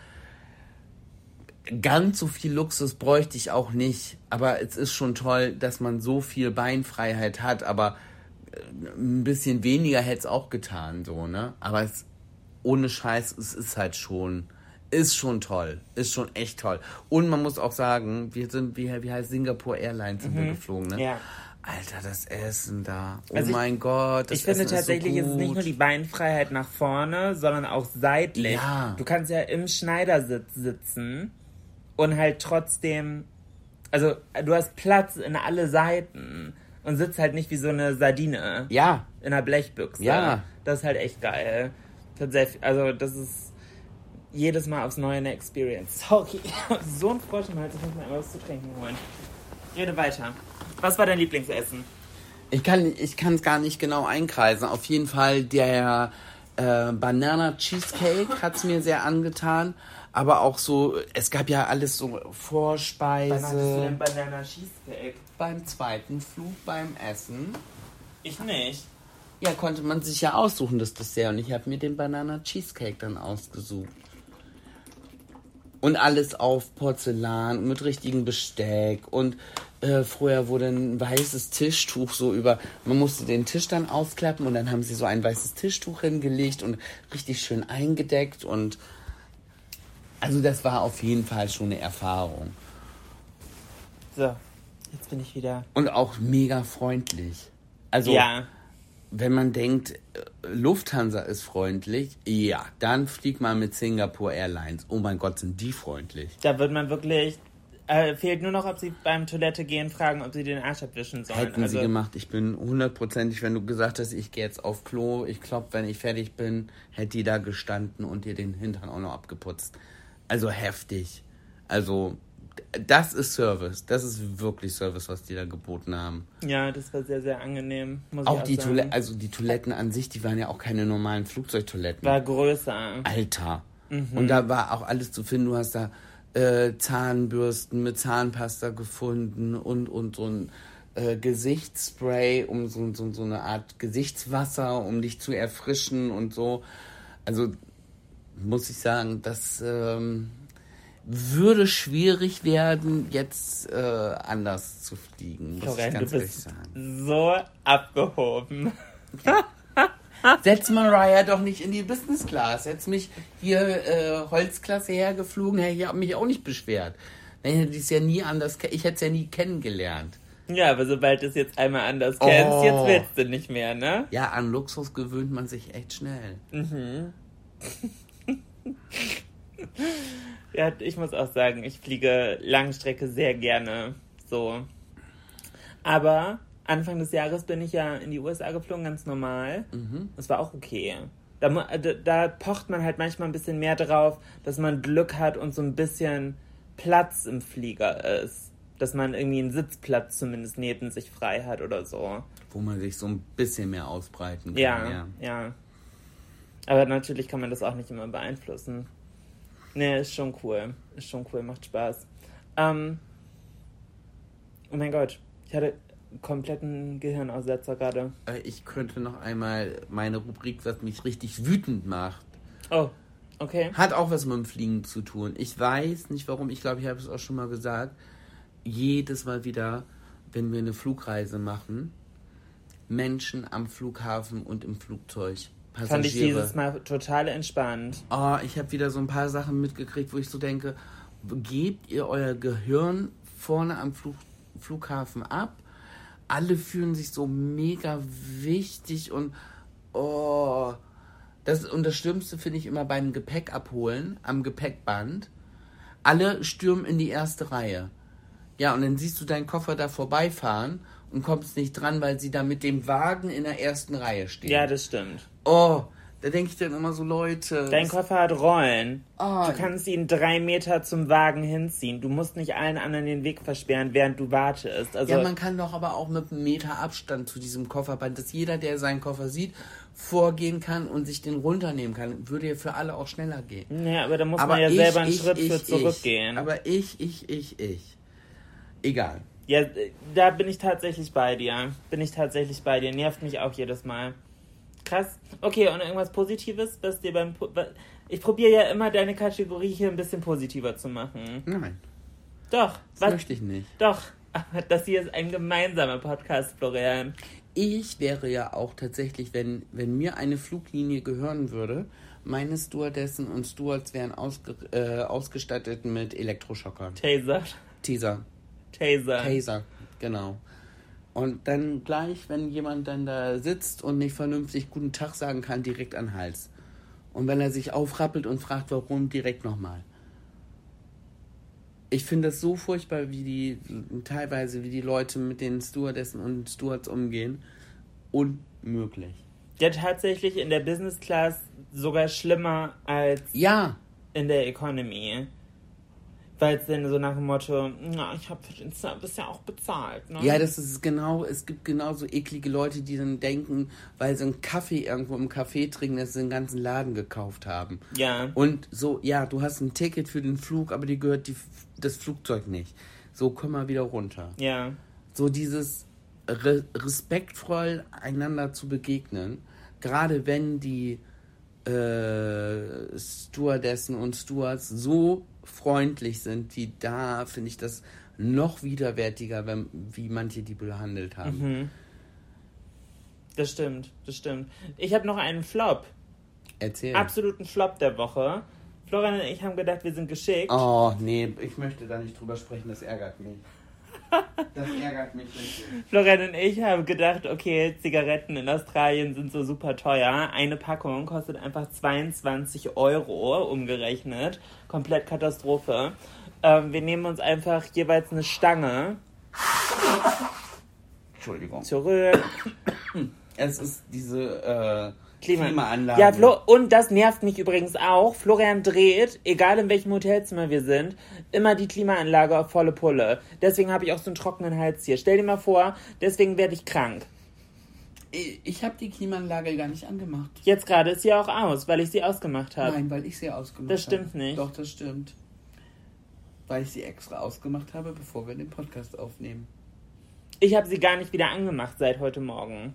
ganz so viel Luxus bräuchte ich auch nicht. Aber es ist schon toll, dass man so viel Beinfreiheit hat. Aber ein bisschen weniger hätte es auch getan, so, ne? Aber ohne Scheiß, es ist halt schon... Ist schon toll. Ist schon echt toll. Und man muss auch sagen, wir sind, wie heißt Singapore Airlines sind wir geflogen, ne? Ja. Alter, das Essen da. Oh Also mein Gott, das Ich finde Essen tatsächlich, ist so ist es nicht nur die Beinfreiheit nach vorne, sondern auch seitlich. Ja. Du kannst ja im Schneidersitz sitzen und halt trotzdem, also du hast Platz in alle Seiten und sitzt halt nicht wie so eine Sardine Ja. in einer Blechbüchse. Ja. Das ist halt echt geil. Tatsächlich, also das ist jedes Mal aufs Neue eine Experience. Sorry, so ein Frosch im Hals, ich muss mir einmal was zu trinken holen. Rede weiter. Was war dein Lieblingsessen? Ich kann es gar nicht genau einkreisen. Auf jeden Fall der Banana Cheesecake hat es mir sehr angetan. Aber auch so, es gab ja alles so Vorspeise. Wann hattest du denn Banana Cheesecake? Beim zweiten Flug, beim Essen. Ich nicht. Ja, konnte man sich ja aussuchen, das Dessert. Und ich habe mir den Banana Cheesecake dann ausgesucht. Und alles auf Porzellan mit richtigem Besteck. Und früher wurde ein weißes Tischtuch so über... Man musste den Tisch dann ausklappen und dann haben sie so ein weißes Tischtuch hingelegt und richtig schön eingedeckt. Und also das war auf jeden Fall schon eine Erfahrung. So, jetzt bin ich wieder... Und auch mega freundlich. Also... Ja. Wenn man denkt, Lufthansa ist freundlich, ja, dann fliegt man mit Singapore Airlines. Oh mein Gott, sind die freundlich. Da wird man wirklich... fehlt nur noch, ob sie beim Toilette gehen, fragen, ob sie den Arsch abwischen sollen. Hätten sie gemacht. Ich bin 100%, wenn du gesagt hast, ich gehe jetzt auf Klo, ich glaube, wenn ich fertig bin, hätte die da gestanden und dir den Hintern auch noch abgeputzt. Also heftig. Also... Das ist Service. Das ist wirklich Service, was die da geboten haben. Ja, das war sehr, sehr angenehm. Muss auch ich die sagen. die Toiletten an sich, die waren ja auch keine normalen Flugzeugtoiletten. War größer. Alter. Und da war auch alles zu finden. Du hast da Zahnbürsten mit Zahnpasta gefunden und so ein Gesichtsspray, um so eine Art Gesichtswasser, um dich zu erfrischen und so. Also muss ich sagen, das würde schwierig werden, jetzt anders zu fliegen, muss Florian, ich ganz du ehrlich bist sagen. so abgehoben. Setz Mariah doch nicht in die Business Class. Setz mich hier Holzklasse hergeflogen, hätte ich mich auch nicht beschwert. Dann hätte ich es ja nie anders, ich hätte es ja nie kennengelernt. Ja, aber sobald du es jetzt einmal anders kennst, jetzt willst du nicht mehr, ne? Ja, an Luxus gewöhnt man sich echt schnell. Ja, ich muss auch sagen, ich fliege Langstrecke sehr gerne so. Aber Anfang des Jahres bin ich ja in die USA geflogen, ganz normal. Das war auch okay. Da pocht man halt manchmal ein bisschen mehr drauf, dass man Glück hat und so ein bisschen Platz im Flieger ist. Dass man irgendwie einen Sitzplatz zumindest neben sich frei hat oder so. Wo man sich so ein bisschen mehr ausbreiten kann. Ja. Aber natürlich kann man das auch nicht immer beeinflussen. Nee, ist schon cool. Macht Spaß. Oh mein Gott, ich hatte einen kompletten Gehirnaussetzer gerade. Ich könnte noch einmal meine Rubrik, was mich richtig wütend macht. Oh, okay. Hat auch was mit dem Fliegen zu tun. Ich weiß nicht warum, ich glaube, ich habe es auch schon mal gesagt. Jedes Mal wieder, wenn wir eine Flugreise machen, Menschen am Flughafen und im Flugzeug. Passagiere. Fand ich dieses Mal total entspannt. Oh, ich habe wieder so ein paar Sachen mitgekriegt, wo ich so denke, gebt ihr euer Gehirn vorne am Flughafen ab? Alle fühlen sich so mega wichtig und das Schlimmste finde ich immer beim Gepäck abholen, am Gepäckband. Alle stürmen in die erste Reihe. Ja, und dann siehst du deinen Koffer da vorbeifahren und kommst nicht dran, weil sie da mit dem Wagen in der ersten Reihe stehen. Ja, das stimmt. Oh, Da denke ich dann immer so, Leute... Dein Koffer hat Rollen. Oh. Du kannst ihn 3 Meter zum Wagen hinziehen. Du musst nicht allen anderen den Weg versperren, während du wartest. Also, ja, man kann doch aber auch mit einem Meter Abstand zu diesem Kofferband, dass jeder, der seinen Koffer sieht, vorgehen kann und sich den runternehmen kann. Würde ja für alle auch schneller gehen. Ja, aber da muss man ja selber einen Schritt für zurückgehen. Aber ich. Egal. Ja, da bin ich tatsächlich bei dir. Nervt mich auch jedes Mal. Krass. Okay, und irgendwas Positives, was dir ich probiere ja immer, deine Kategorie hier ein bisschen positiver zu machen. Nein. Doch. Das möchte ich nicht. Doch. Aber das hier ist ein gemeinsamer Podcast, Florian. Ich wäre ja auch tatsächlich, wenn mir eine Fluglinie gehören würde, meine Stewardessen und Stewards wären ausgestattet mit Elektroschockern. Taser, genau. Und dann gleich, wenn jemand dann da sitzt und nicht vernünftig guten Tag sagen kann, direkt an den Hals. Und wenn er sich aufrappelt und fragt, warum, direkt nochmal. Ich finde das so furchtbar, wie die Leute mit den Stewardessen und Stewards umgehen. Unmöglich. Ja, tatsächlich in der Business Class sogar schlimmer als in der Economy. Weil es dann so nach dem Motto, na, ich habe für den Service ja auch bezahlt. Ne? Ja, das ist genau, es gibt genauso eklige Leute, die dann denken, weil sie einen Kaffee irgendwo im Café trinken, dass sie den ganzen Laden gekauft haben. Ja. Und so, ja, du hast ein Ticket für den Flug, aber dir gehört das Flugzeug nicht. So, komm mal wieder runter. Ja. So dieses respektvoll einander zu begegnen, gerade wenn die Stewardessen und Stewards so freundlich sind, wie da finde ich das noch widerwärtiger, wie manche die behandelt haben. Mhm. Das stimmt. Ich habe noch einen Flop. Erzähl. Absoluten Flop der Woche. Florian und ich haben gedacht, wir sind geschickt. Oh, nee, ich möchte da nicht drüber sprechen, das ärgert mich. Das ärgert mich richtig. Florian und ich haben gedacht, okay, Zigaretten in Australien sind so super teuer. Eine Packung kostet einfach 22 € umgerechnet. Komplett Katastrophe. Wir nehmen uns einfach jeweils eine Stange. Entschuldigung. Zurück. Es ist diese Klimaanlage. Ja, und das nervt mich übrigens auch. Florian dreht, egal in welchem Hotelzimmer wir sind, immer die Klimaanlage auf volle Pulle. Deswegen habe ich auch so einen trockenen Hals hier. Stell dir mal vor, deswegen werde ich krank. Ich habe die Klimaanlage gar nicht angemacht. Jetzt gerade ist sie auch aus, weil ich sie ausgemacht habe. Nein, weil ich sie ausgemacht habe. Das stimmt nicht. Doch, das stimmt. Weil ich sie extra ausgemacht habe, bevor wir den Podcast aufnehmen. Ich habe sie gar nicht wieder angemacht seit heute Morgen.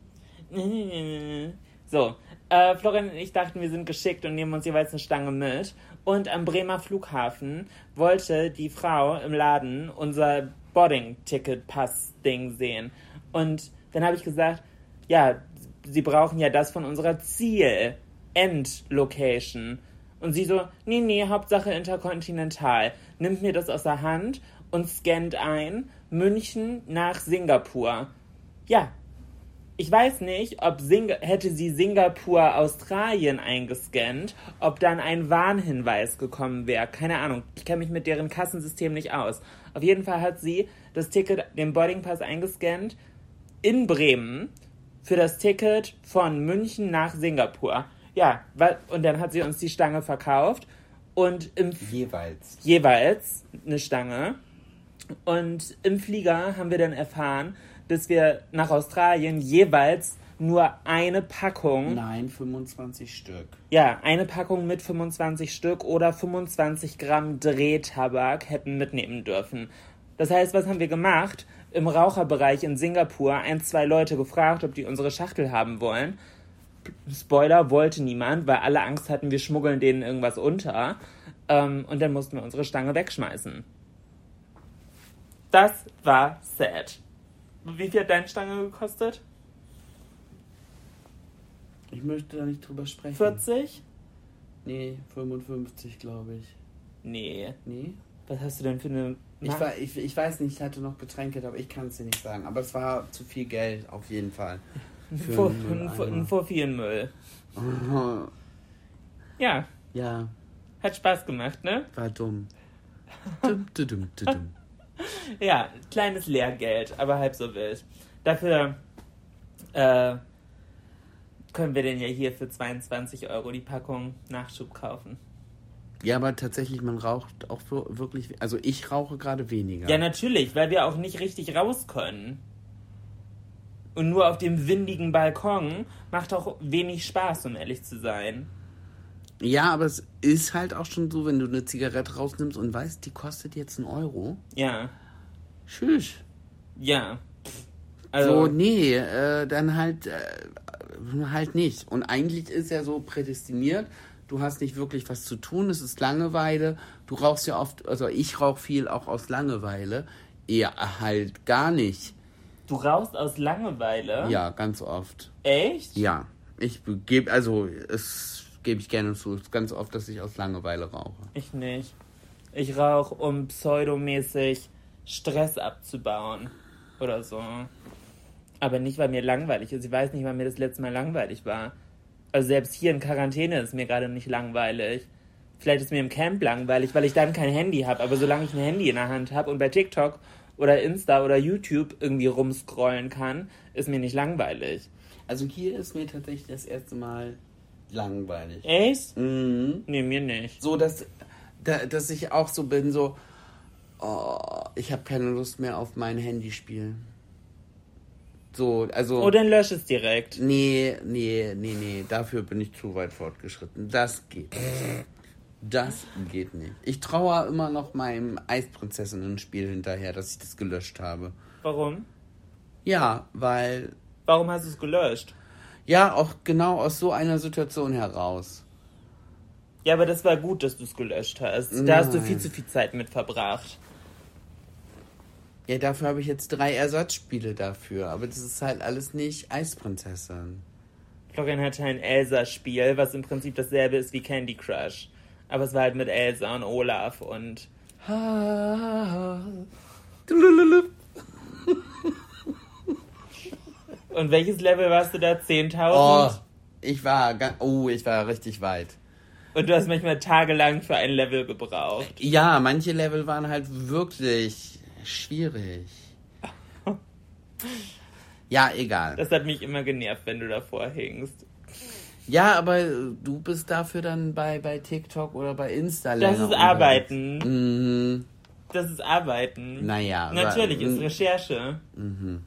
So, Florian und ich dachten, wir sind geschickt und nehmen uns jeweils eine Stange mit. Und am Bremer Flughafen wollte die Frau im Laden unser Boarding-Ticket-Pass-Ding sehen. Und dann habe ich gesagt, ja, sie brauchen ja das von unserer Ziel-End-Location. Und sie so, nee, Hauptsache interkontinental. Nimmt mir das aus der Hand und scannt ein, München nach Singapur. Ja, ich weiß nicht, ob hätte sie Singapur, Australien eingescannt, ob dann ein Warnhinweis gekommen wäre. Keine Ahnung, ich kenne mich mit deren Kassensystem nicht aus. Auf jeden Fall hat sie das Ticket, den Boardingpass eingescannt in Bremen für das Ticket von München nach Singapur. Ja, und dann hat sie uns die Stange verkauft und jeweils eine Stange. Und im Flieger haben wir dann erfahren, dass wir nach Australien jeweils nur eine Packung... Nein, 25 Stück. Ja, eine Packung mit 25 Stück oder 25 Gramm Drehtabak hätten mitnehmen dürfen. Das heißt, was haben wir gemacht? Im Raucherbereich in Singapur 2 Leute gefragt, ob die unsere Schachtel haben wollen. Spoiler, wollte niemand, weil alle Angst hatten, wir schmuggeln denen irgendwas unter. Und dann mussten wir unsere Stange wegschmeißen. Das war sad. Wie viel hat deine Stange gekostet? Ich möchte da nicht drüber sprechen. 40? Nee, 55, glaube ich. Nee. Nee? Was hast du denn für eine... Ich weiß nicht, ich hatte noch Getränke, aber ich kann es dir nicht sagen. Aber es war zu viel Geld, auf jeden Fall. Ein Vorfienmüll. Ja. Ja. Hat Spaß gemacht, ne? War dumm. Dumm. Ja, kleines Lehrgeld, aber halb so wild. Dafür können wir denn ja hier für 22 € die Packung Nachschub kaufen. Ja, aber tatsächlich, man raucht auch wirklich... Also ich rauche gerade weniger. Ja, natürlich, weil wir auch nicht richtig raus können. Und nur auf dem windigen Balkon macht auch wenig Spaß, um ehrlich zu sein. Ja, aber es ist halt auch schon so, wenn du eine Zigarette rausnimmst und weißt, die kostet jetzt 1 €. Ja. Tschüss. Ja. Also, so, nee, dann halt nicht. Und eigentlich ist ja so prädestiniert, du hast nicht wirklich was zu tun, es ist Langeweile. Du rauchst ja oft, also ich rauche viel auch aus Langeweile. Eher halt gar nicht. Du rauchst aus Langeweile? Ja, ganz oft. Echt? Ja. Es gebe ich gerne zu. Es ist ganz oft, dass ich aus Langeweile rauche. Ich nicht. Ich rauche, um pseudomäßig Stress abzubauen. Oder so. Aber nicht, weil mir langweilig ist. Ich weiß nicht, wann mir das letzte Mal langweilig war. Also selbst hier in Quarantäne ist mir gerade nicht langweilig. Vielleicht ist mir im Camp langweilig, weil ich dann kein Handy habe. Aber solange ich ein Handy in der Hand habe und bei TikTok oder Insta oder YouTube irgendwie rumscrollen kann, ist mir nicht langweilig. Also hier ist mir tatsächlich das erste Mal langweilig. Echt? Mhm. Nee, mir nicht. So, dass ich auch so bin, so, ich habe keine Lust mehr auf mein Handyspiel. So, also... Oh, dann lösch es direkt. Nee, dafür bin ich zu weit fortgeschritten. Das geht nicht. Das geht nicht. Ich trauere immer noch meinem Eisprinzessinnen-Spiel hinterher, dass ich das gelöscht habe. Warum? Ja, weil... Warum hast du es gelöscht? Ja, auch genau aus so einer Situation heraus. Ja, aber das war gut, dass du es gelöscht hast. Da hast du viel zu viel Zeit mit verbracht. Ja, dafür habe ich jetzt 3 Ersatzspiele dafür. Aber das ist halt alles nicht Eisprinzessin. Florian hatte ein Elsa-Spiel, was im Prinzip dasselbe ist wie Candy Crush. Aber es war halt mit Elsa und Olaf und... Und welches Level warst du da? 10.000? Ich war richtig weit. Und du hast manchmal tagelang für ein Level gebraucht. Ja, manche Level waren halt wirklich schwierig. Ja, egal. Das hat mich immer genervt, wenn du davor hingst. Ja, aber du bist dafür dann bei TikTok oder bei Insta. Das ist Arbeiten. Mhm. Das ist Arbeiten. Naja. Natürlich, ist Recherche. Mhm.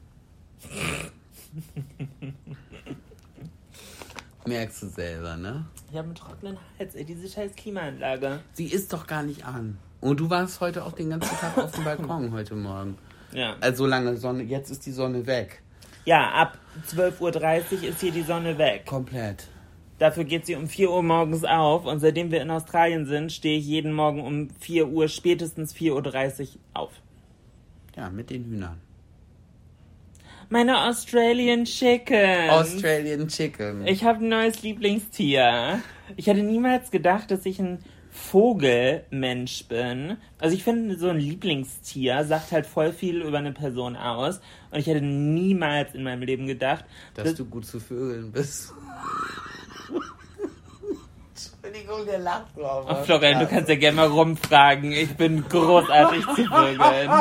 Merkst du selber, ne? Ich habe einen trockenen Hals, ey, diese scheiß Klimaanlage. Sie ist doch gar nicht an. Und du warst heute auch den ganzen Tag auf dem Balkon heute Morgen. Ja. Also lange Sonne, jetzt ist die Sonne weg. Ja, ab 12.30 Uhr ist hier die Sonne weg. Komplett. Dafür geht sie um 4 Uhr morgens auf und seitdem wir in Australien sind, stehe ich jeden Morgen um 4 Uhr, spätestens 4.30 Uhr auf. Ja, mit den Hühnern. Meine Australian Chicken. Australian Chicken. Ich habe ein neues Lieblingstier. Ich hätte niemals gedacht, dass ich ein Vogelmensch bin. Also ich finde, so ein Lieblingstier sagt halt voll viel über eine Person aus. Und ich hätte niemals in meinem Leben gedacht, dass du gut zu Vögeln bist. Entschuldigung, der lacht drauf. Ach, Florian, du kannst ja gerne mal rumfragen. Ich bin großartig zu Vögeln.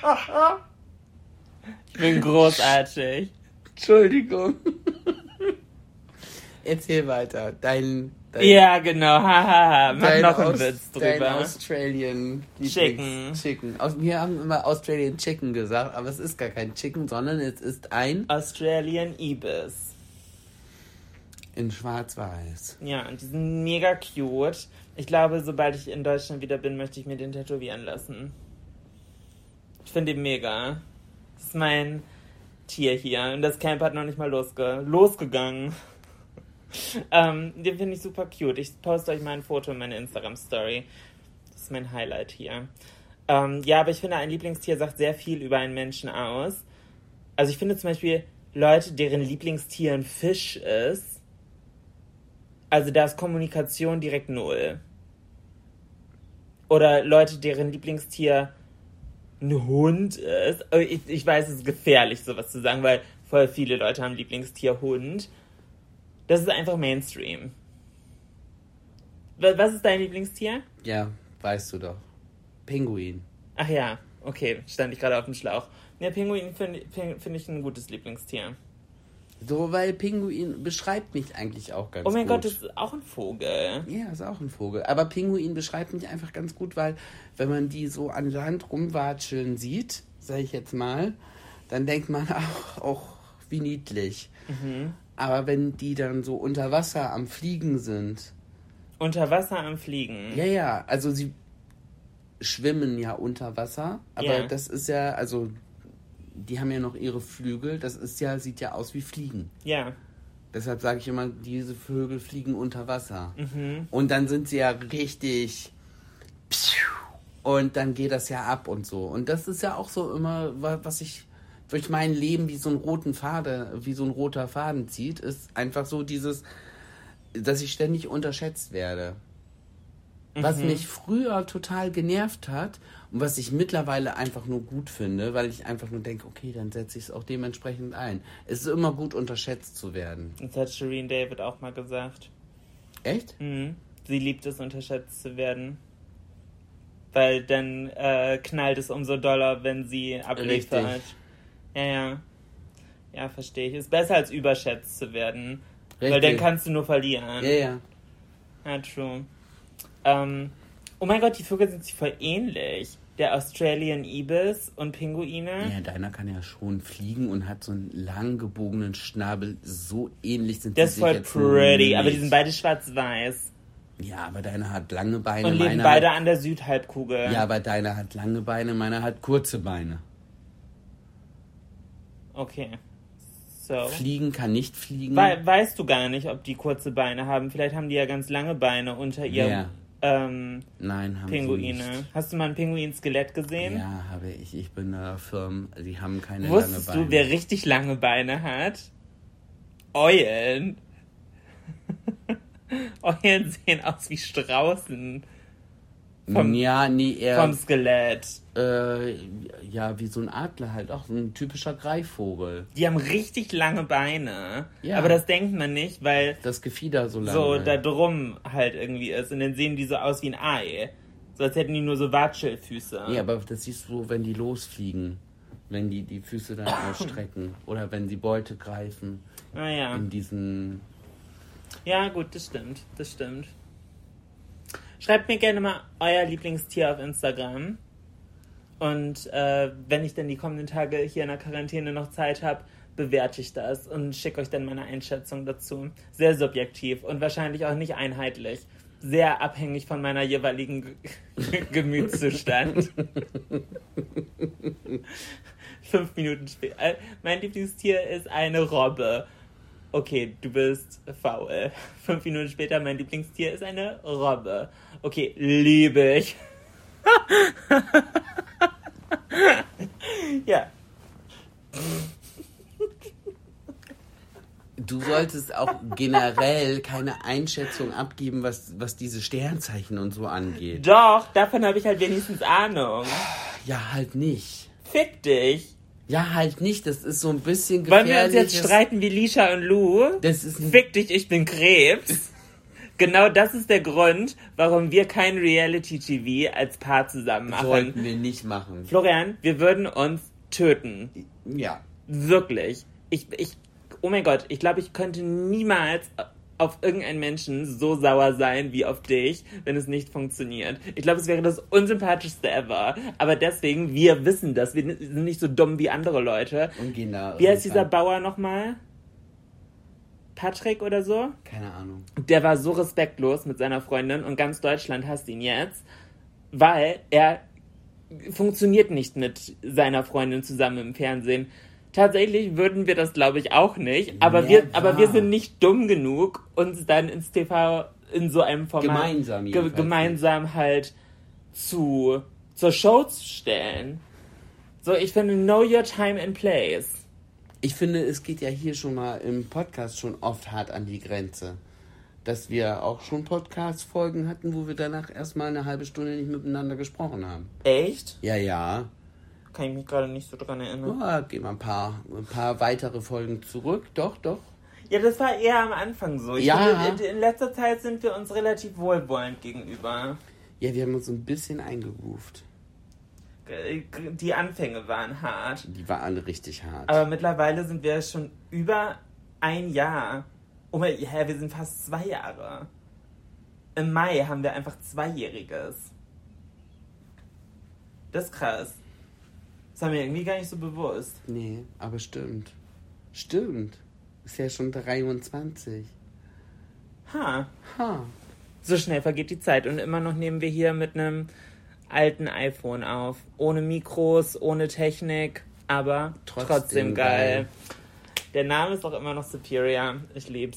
Ich bin großartig. Entschuldigung. Erzähl weiter. Ja, genau. Hahaha. Mach noch einen Witz drüber. Dein Australian Chicken. Wir haben immer Australian Chicken gesagt, aber es ist gar kein Chicken, sondern es ist ein... Australian Ibis. In schwarz-weiß. Ja, und die sind mega cute. Ich glaube, sobald ich in Deutschland wieder bin, möchte ich mir den tätowieren lassen. Ich finde ihn mega. Das ist mein Tier hier. Und das Camp hat noch nicht mal losgegangen. Den finde ich super cute. Ich poste euch mal ein Foto in meine Instagram-Story. Das ist mein Highlight hier. Ja, aber ich finde, ein Lieblingstier sagt sehr viel über einen Menschen aus. Also ich finde zum Beispiel Leute, deren Lieblingstier ein Fisch ist, also da ist Kommunikation direkt 0. Oder Leute, deren Lieblingstier ein Hund ist. Ich weiß, es ist gefährlich, sowas zu sagen, weil voll viele Leute haben Lieblingstier Hund. Das ist einfach Mainstream. Was ist dein Lieblingstier? Ja, weißt du doch. Pinguin. Ach ja, okay, stand ich gerade auf dem Schlauch. Ja, Pinguin finde ich ein gutes Lieblingstier. So, weil Pinguin beschreibt mich eigentlich auch ganz gut. Oh mein Gott, das ist auch ein Vogel. Ja, ist auch ein Vogel. Aber Pinguin beschreibt mich einfach ganz gut, weil wenn man die so an Land rumwatscheln sieht, sag ich jetzt mal, dann denkt man auch wie niedlich. Mhm. Aber wenn die dann so unter Wasser am Fliegen sind. Unter Wasser am Fliegen? Ja, also sie schwimmen ja unter Wasser, aber das ist ja, also die haben ja noch ihre Flügel, das ist ja, sieht ja aus wie Fliegen. Ja. Deshalb sage ich immer, diese Vögel fliegen unter Wasser. Mhm. Und dann sind sie ja richtig und dann geht das ja ab und so. Und das ist ja auch so immer, was ich durch mein Leben wie so ein roter Faden zieht, ist einfach so dieses, dass ich ständig unterschätzt werde. Was mich früher total genervt hat und was ich mittlerweile einfach nur gut finde, weil ich einfach nur denke, okay, dann setze ich es auch dementsprechend ein. Es ist immer gut, unterschätzt zu werden. Das hat Shireen David auch mal gesagt. Echt? Mhm. Sie liebt es, unterschätzt zu werden. Weil dann knallt es umso doller, wenn sie abliefert. Richtig. Ja. Ja, verstehe ich. Ist besser, als überschätzt zu werden. Richtig. Weil dann kannst du nur verlieren. Ja. Ja, true. Oh mein Gott, die Vögel sind sich voll ähnlich. Der Australian Ibis und Pinguine. Ja, deiner kann ja schon fliegen und hat so einen lang gebogenen Schnabel. So ähnlich sind das die sich jetzt. Das ist voll pretty, aber die sind beide schwarz-weiß. Ja, aber deiner hat lange Beine. Und leben beide an der Südhalbkugel. Ja, aber deiner hat lange Beine, meiner hat kurze Beine. Okay. So. Fliegen kann nicht fliegen. Weißt du gar nicht, ob die kurze Beine haben. Vielleicht haben die ja ganz lange Beine unter ihrem Nein, haben Pinguine. sie nicht. Hast du mal ein Pinguin-Skelett gesehen? Ja, habe ich. Ich bin da firm. Die haben keine Wusstest lange Beine. Du, wer richtig lange Beine hat? Eulen. Eulen sehen aus wie Straußen. Vom Skelett. Ja, wie so ein Adler halt, auch so ein typischer Greifvogel. Die haben richtig lange Beine. Ja. Aber das denkt man nicht, weil das Gefieder so lange so da drum halt irgendwie ist. Und dann sehen die so aus wie ein Ei. So als hätten die nur so Watschelfüße. Ja, aber das siehst du, wenn die losfliegen. Wenn die Füße dann ausstrecken. Oder wenn sie Beute greifen. Ah ja. In diesen... Ja, gut, das stimmt. Schreibt mir gerne mal euer Lieblingstier auf Instagram. Und wenn ich dann die kommenden Tage hier in der Quarantäne noch Zeit habe, bewerte ich das und schicke euch dann meine Einschätzung dazu. Sehr subjektiv und wahrscheinlich auch nicht einheitlich. Sehr abhängig von meiner jeweiligen Gemütszustand. 5 Minuten später. Mein Lieblingstier ist eine Robbe. Okay, du bist faul. 5 Minuten später, mein Lieblingstier ist eine Robbe. Okay, liebe ich. Ja. Du solltest auch generell keine Einschätzung abgeben, was diese Sternzeichen und so angeht. Doch, davon habe ich halt wenigstens Ahnung. Ja, halt nicht. Fick dich. Ja, halt nicht. Das ist so ein bisschen gefährlich. Wollen wir uns jetzt streiten wie Lisha und Lou? Das ist Fick dich, ich bin Krebs. Genau das ist der Grund, warum wir kein Reality-TV als Paar zusammen machen. Sollten wir nicht machen. Florian, wir würden uns töten. Ja. Wirklich. Oh mein Gott, ich glaube, ich könnte niemals auf irgendeinen Menschen so sauer sein wie auf dich, wenn es nicht funktioniert. Ich glaube, es wäre das unsympathischste ever. Aber deswegen, wir wissen das. Wir sind nicht so dumm wie andere Leute. Und gehen da wie heißt dieser Bauer nochmal? Patrick oder so? Keine Ahnung. Der war so respektlos mit seiner Freundin und ganz Deutschland hasst ihn jetzt, weil er funktioniert nicht mit seiner Freundin zusammen im Fernsehen. Tatsächlich würden wir das, glaube ich, auch nicht. Aber wir sind nicht dumm genug, uns dann ins TV in so einem Format gemeinsam halt zur Show zu stellen. So, ich finde, know your time and place. Ich finde, es geht ja hier schon mal im Podcast schon oft hart an die Grenze. Dass wir auch schon Podcast-Folgen hatten, wo wir danach erstmal eine halbe Stunde nicht miteinander gesprochen haben. Echt? Ja. Kann ich mich gerade nicht so dran erinnern. Ja, gehen wir ein paar weitere Folgen zurück. Doch. Ja, das war eher am Anfang so. Ich finde, in letzter Zeit sind wir uns relativ wohlwollend gegenüber. Ja, wir haben uns so ein bisschen eingegroovt. Die Anfänge waren hart. Die waren richtig hart. Aber mittlerweile sind wir schon über 1 Jahr. Oh mein, ja, wir sind fast 2 Jahre. Im Mai haben wir einfach 2-Jähriges. Das ist krass. Das war mir irgendwie gar nicht so bewusst. Nee, aber stimmt. Stimmt. Ist ja schon 23. Ha. So schnell vergeht die Zeit und immer noch nehmen wir hier mit einem alten iPhone auf. Ohne Mikros, ohne Technik, aber trotzdem geil. Der Name ist auch immer noch Superior. Ich lieb's.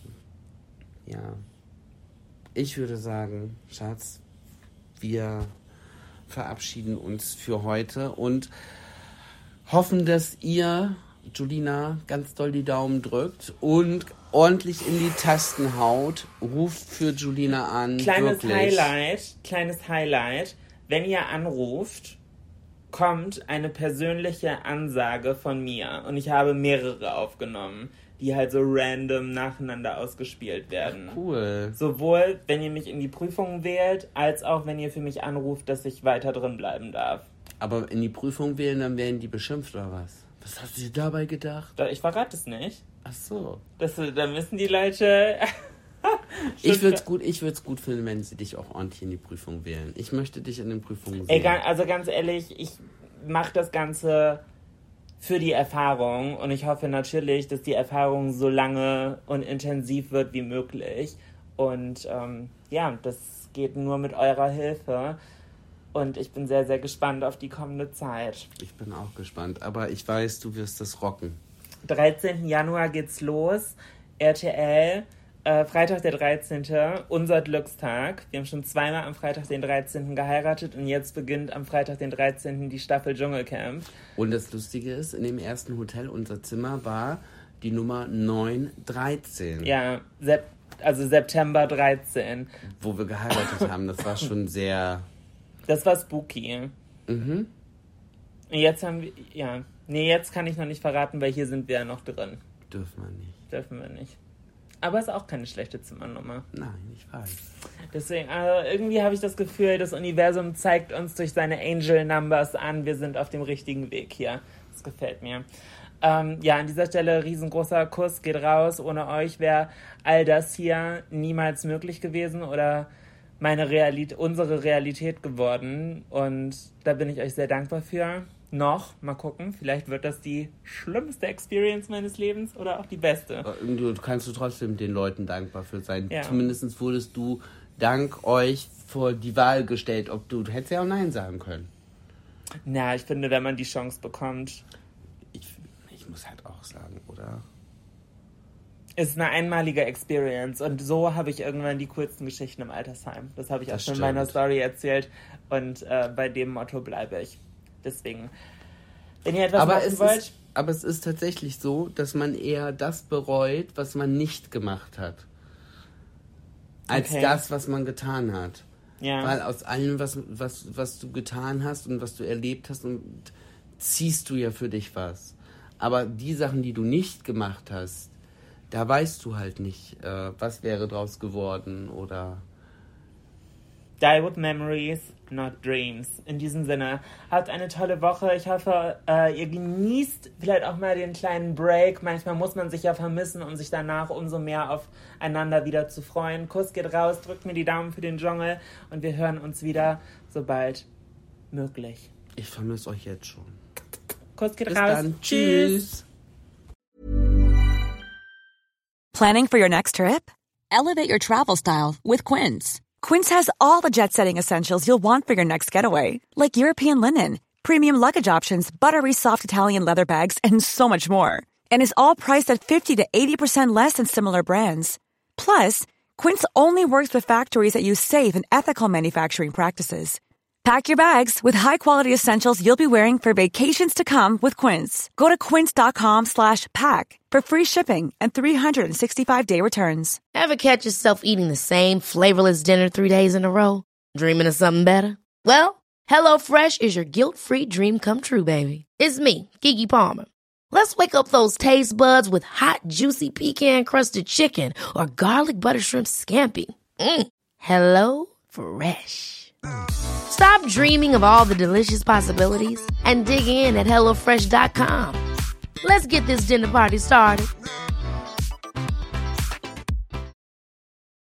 Ja. Ich würde sagen, Schatz, wir verabschieden uns für heute und hoffen, dass ihr, Julina, ganz doll die Daumen drückt und ordentlich in die Tasten haut. Ruft für Julina an. Kleines Highlight. Wenn ihr anruft, kommt eine persönliche Ansage von mir. Und ich habe mehrere aufgenommen, die halt so random nacheinander ausgespielt werden. Cool. Sowohl, wenn ihr mich in die Prüfung wählt, als auch, wenn ihr für mich anruft, dass ich weiter drin bleiben darf. Aber in die Prüfung wählen, dann werden die beschimpft, oder was? Was hast du dir dabei gedacht? Ich verrate es nicht. Ach so. Da müssen die Leute... Ich würde es gut finden, wenn sie dich auch ordentlich in die Prüfung wählen. Ich möchte dich in den Prüfungen sehen. Also ganz ehrlich, ich mache das Ganze für die Erfahrung und ich hoffe natürlich, dass die Erfahrung so lange und intensiv wird wie möglich. Und das geht nur mit eurer Hilfe. Und ich bin sehr, sehr gespannt auf die kommende Zeit. Ich bin auch gespannt, aber ich weiß, du wirst das rocken. 13. Januar geht's los. RTL, Freitag der 13., unser Glückstag. Wir haben schon 2-mal am Freitag den 13. geheiratet und jetzt beginnt am Freitag den 13. die Staffel Dschungelcamp. Und das Lustige ist, in dem ersten Hotel, unser Zimmer war die Nummer 913. Ja, September 13. Wo wir geheiratet haben, das war schon sehr... Das war spooky. Mhm. Jetzt haben wir, ja. Nee, jetzt kann ich noch nicht verraten, weil hier sind wir ja noch drin. Dürfen wir nicht. Aber ist auch keine schlechte Zimmernummer. Nein, ich weiß. Deswegen, irgendwie habe ich das Gefühl, das Universum zeigt uns durch seine Angel Numbers an, wir sind auf dem richtigen Weg hier. Das gefällt mir. An dieser Stelle riesengroßer Kuss geht raus. Ohne euch wäre all das hier niemals möglich gewesen oder unsere Realität geworden. Und da bin ich euch sehr dankbar für. Mal gucken, vielleicht wird das die schlimmste Experience meines Lebens oder auch die beste. Du kannst trotzdem den Leuten dankbar für sein. Ja. Zumindest wurdest du dank euch vor die Wahl gestellt, ob du hättest ja auch Nein sagen können. Na, ich finde, wenn man die Chance bekommt. Ich muss halt auch sagen, oder? Ist eine einmalige Experience und so habe ich irgendwann die coolsten Geschichten im Altersheim. Das habe ich auch schon in meiner Story erzählt und bei dem Motto bleibe ich. Deswegen, wenn ihr etwas machen wollt... Aber es ist tatsächlich so, dass man eher das bereut, was man nicht gemacht hat, als das, was man getan hat. Ja. Weil aus allem, was du getan hast und was du erlebt hast, und ziehst du ja für dich was. Aber die Sachen, die du nicht gemacht hast, da weißt du halt nicht, was wäre draus geworden oder... Die with memories, not dreams. In diesem Sinne, habt eine tolle Woche. Ich hoffe, ihr genießt vielleicht auch mal den kleinen Break. Manchmal muss man sich ja vermissen, um sich danach umso mehr aufeinander wieder zu freuen. Kuss geht raus, drückt mir die Daumen für den Dschungel und wir hören uns wieder, sobald möglich. Ich vermisse euch jetzt schon. Kuss geht Bis raus. dann. Tschüss. Planning for your next trip? Elevate your travel style with Quince. Quince has all the jet-setting essentials you'll want for your next getaway, like European linen, premium luggage options, buttery soft Italian leather bags, and so much more. And is all priced at 50 to 80% less than similar brands. Plus, Quince only works with factories that use safe and ethical manufacturing practices. Pack your bags with high-quality essentials you'll be wearing for vacations to come with Quince. Go to quince.com/pack for free shipping and 365-day returns. Ever catch yourself eating the same flavorless dinner 3 days in a row? Dreaming of something better? Well, HelloFresh is your guilt-free dream come true, baby. It's me, Keke Palmer. Let's wake up those taste buds with hot, juicy pecan-crusted chicken or garlic butter shrimp scampi. HelloFresh. Stop dreaming of all the delicious possibilities and dig in at HelloFresh.com. Let's get this dinner party started.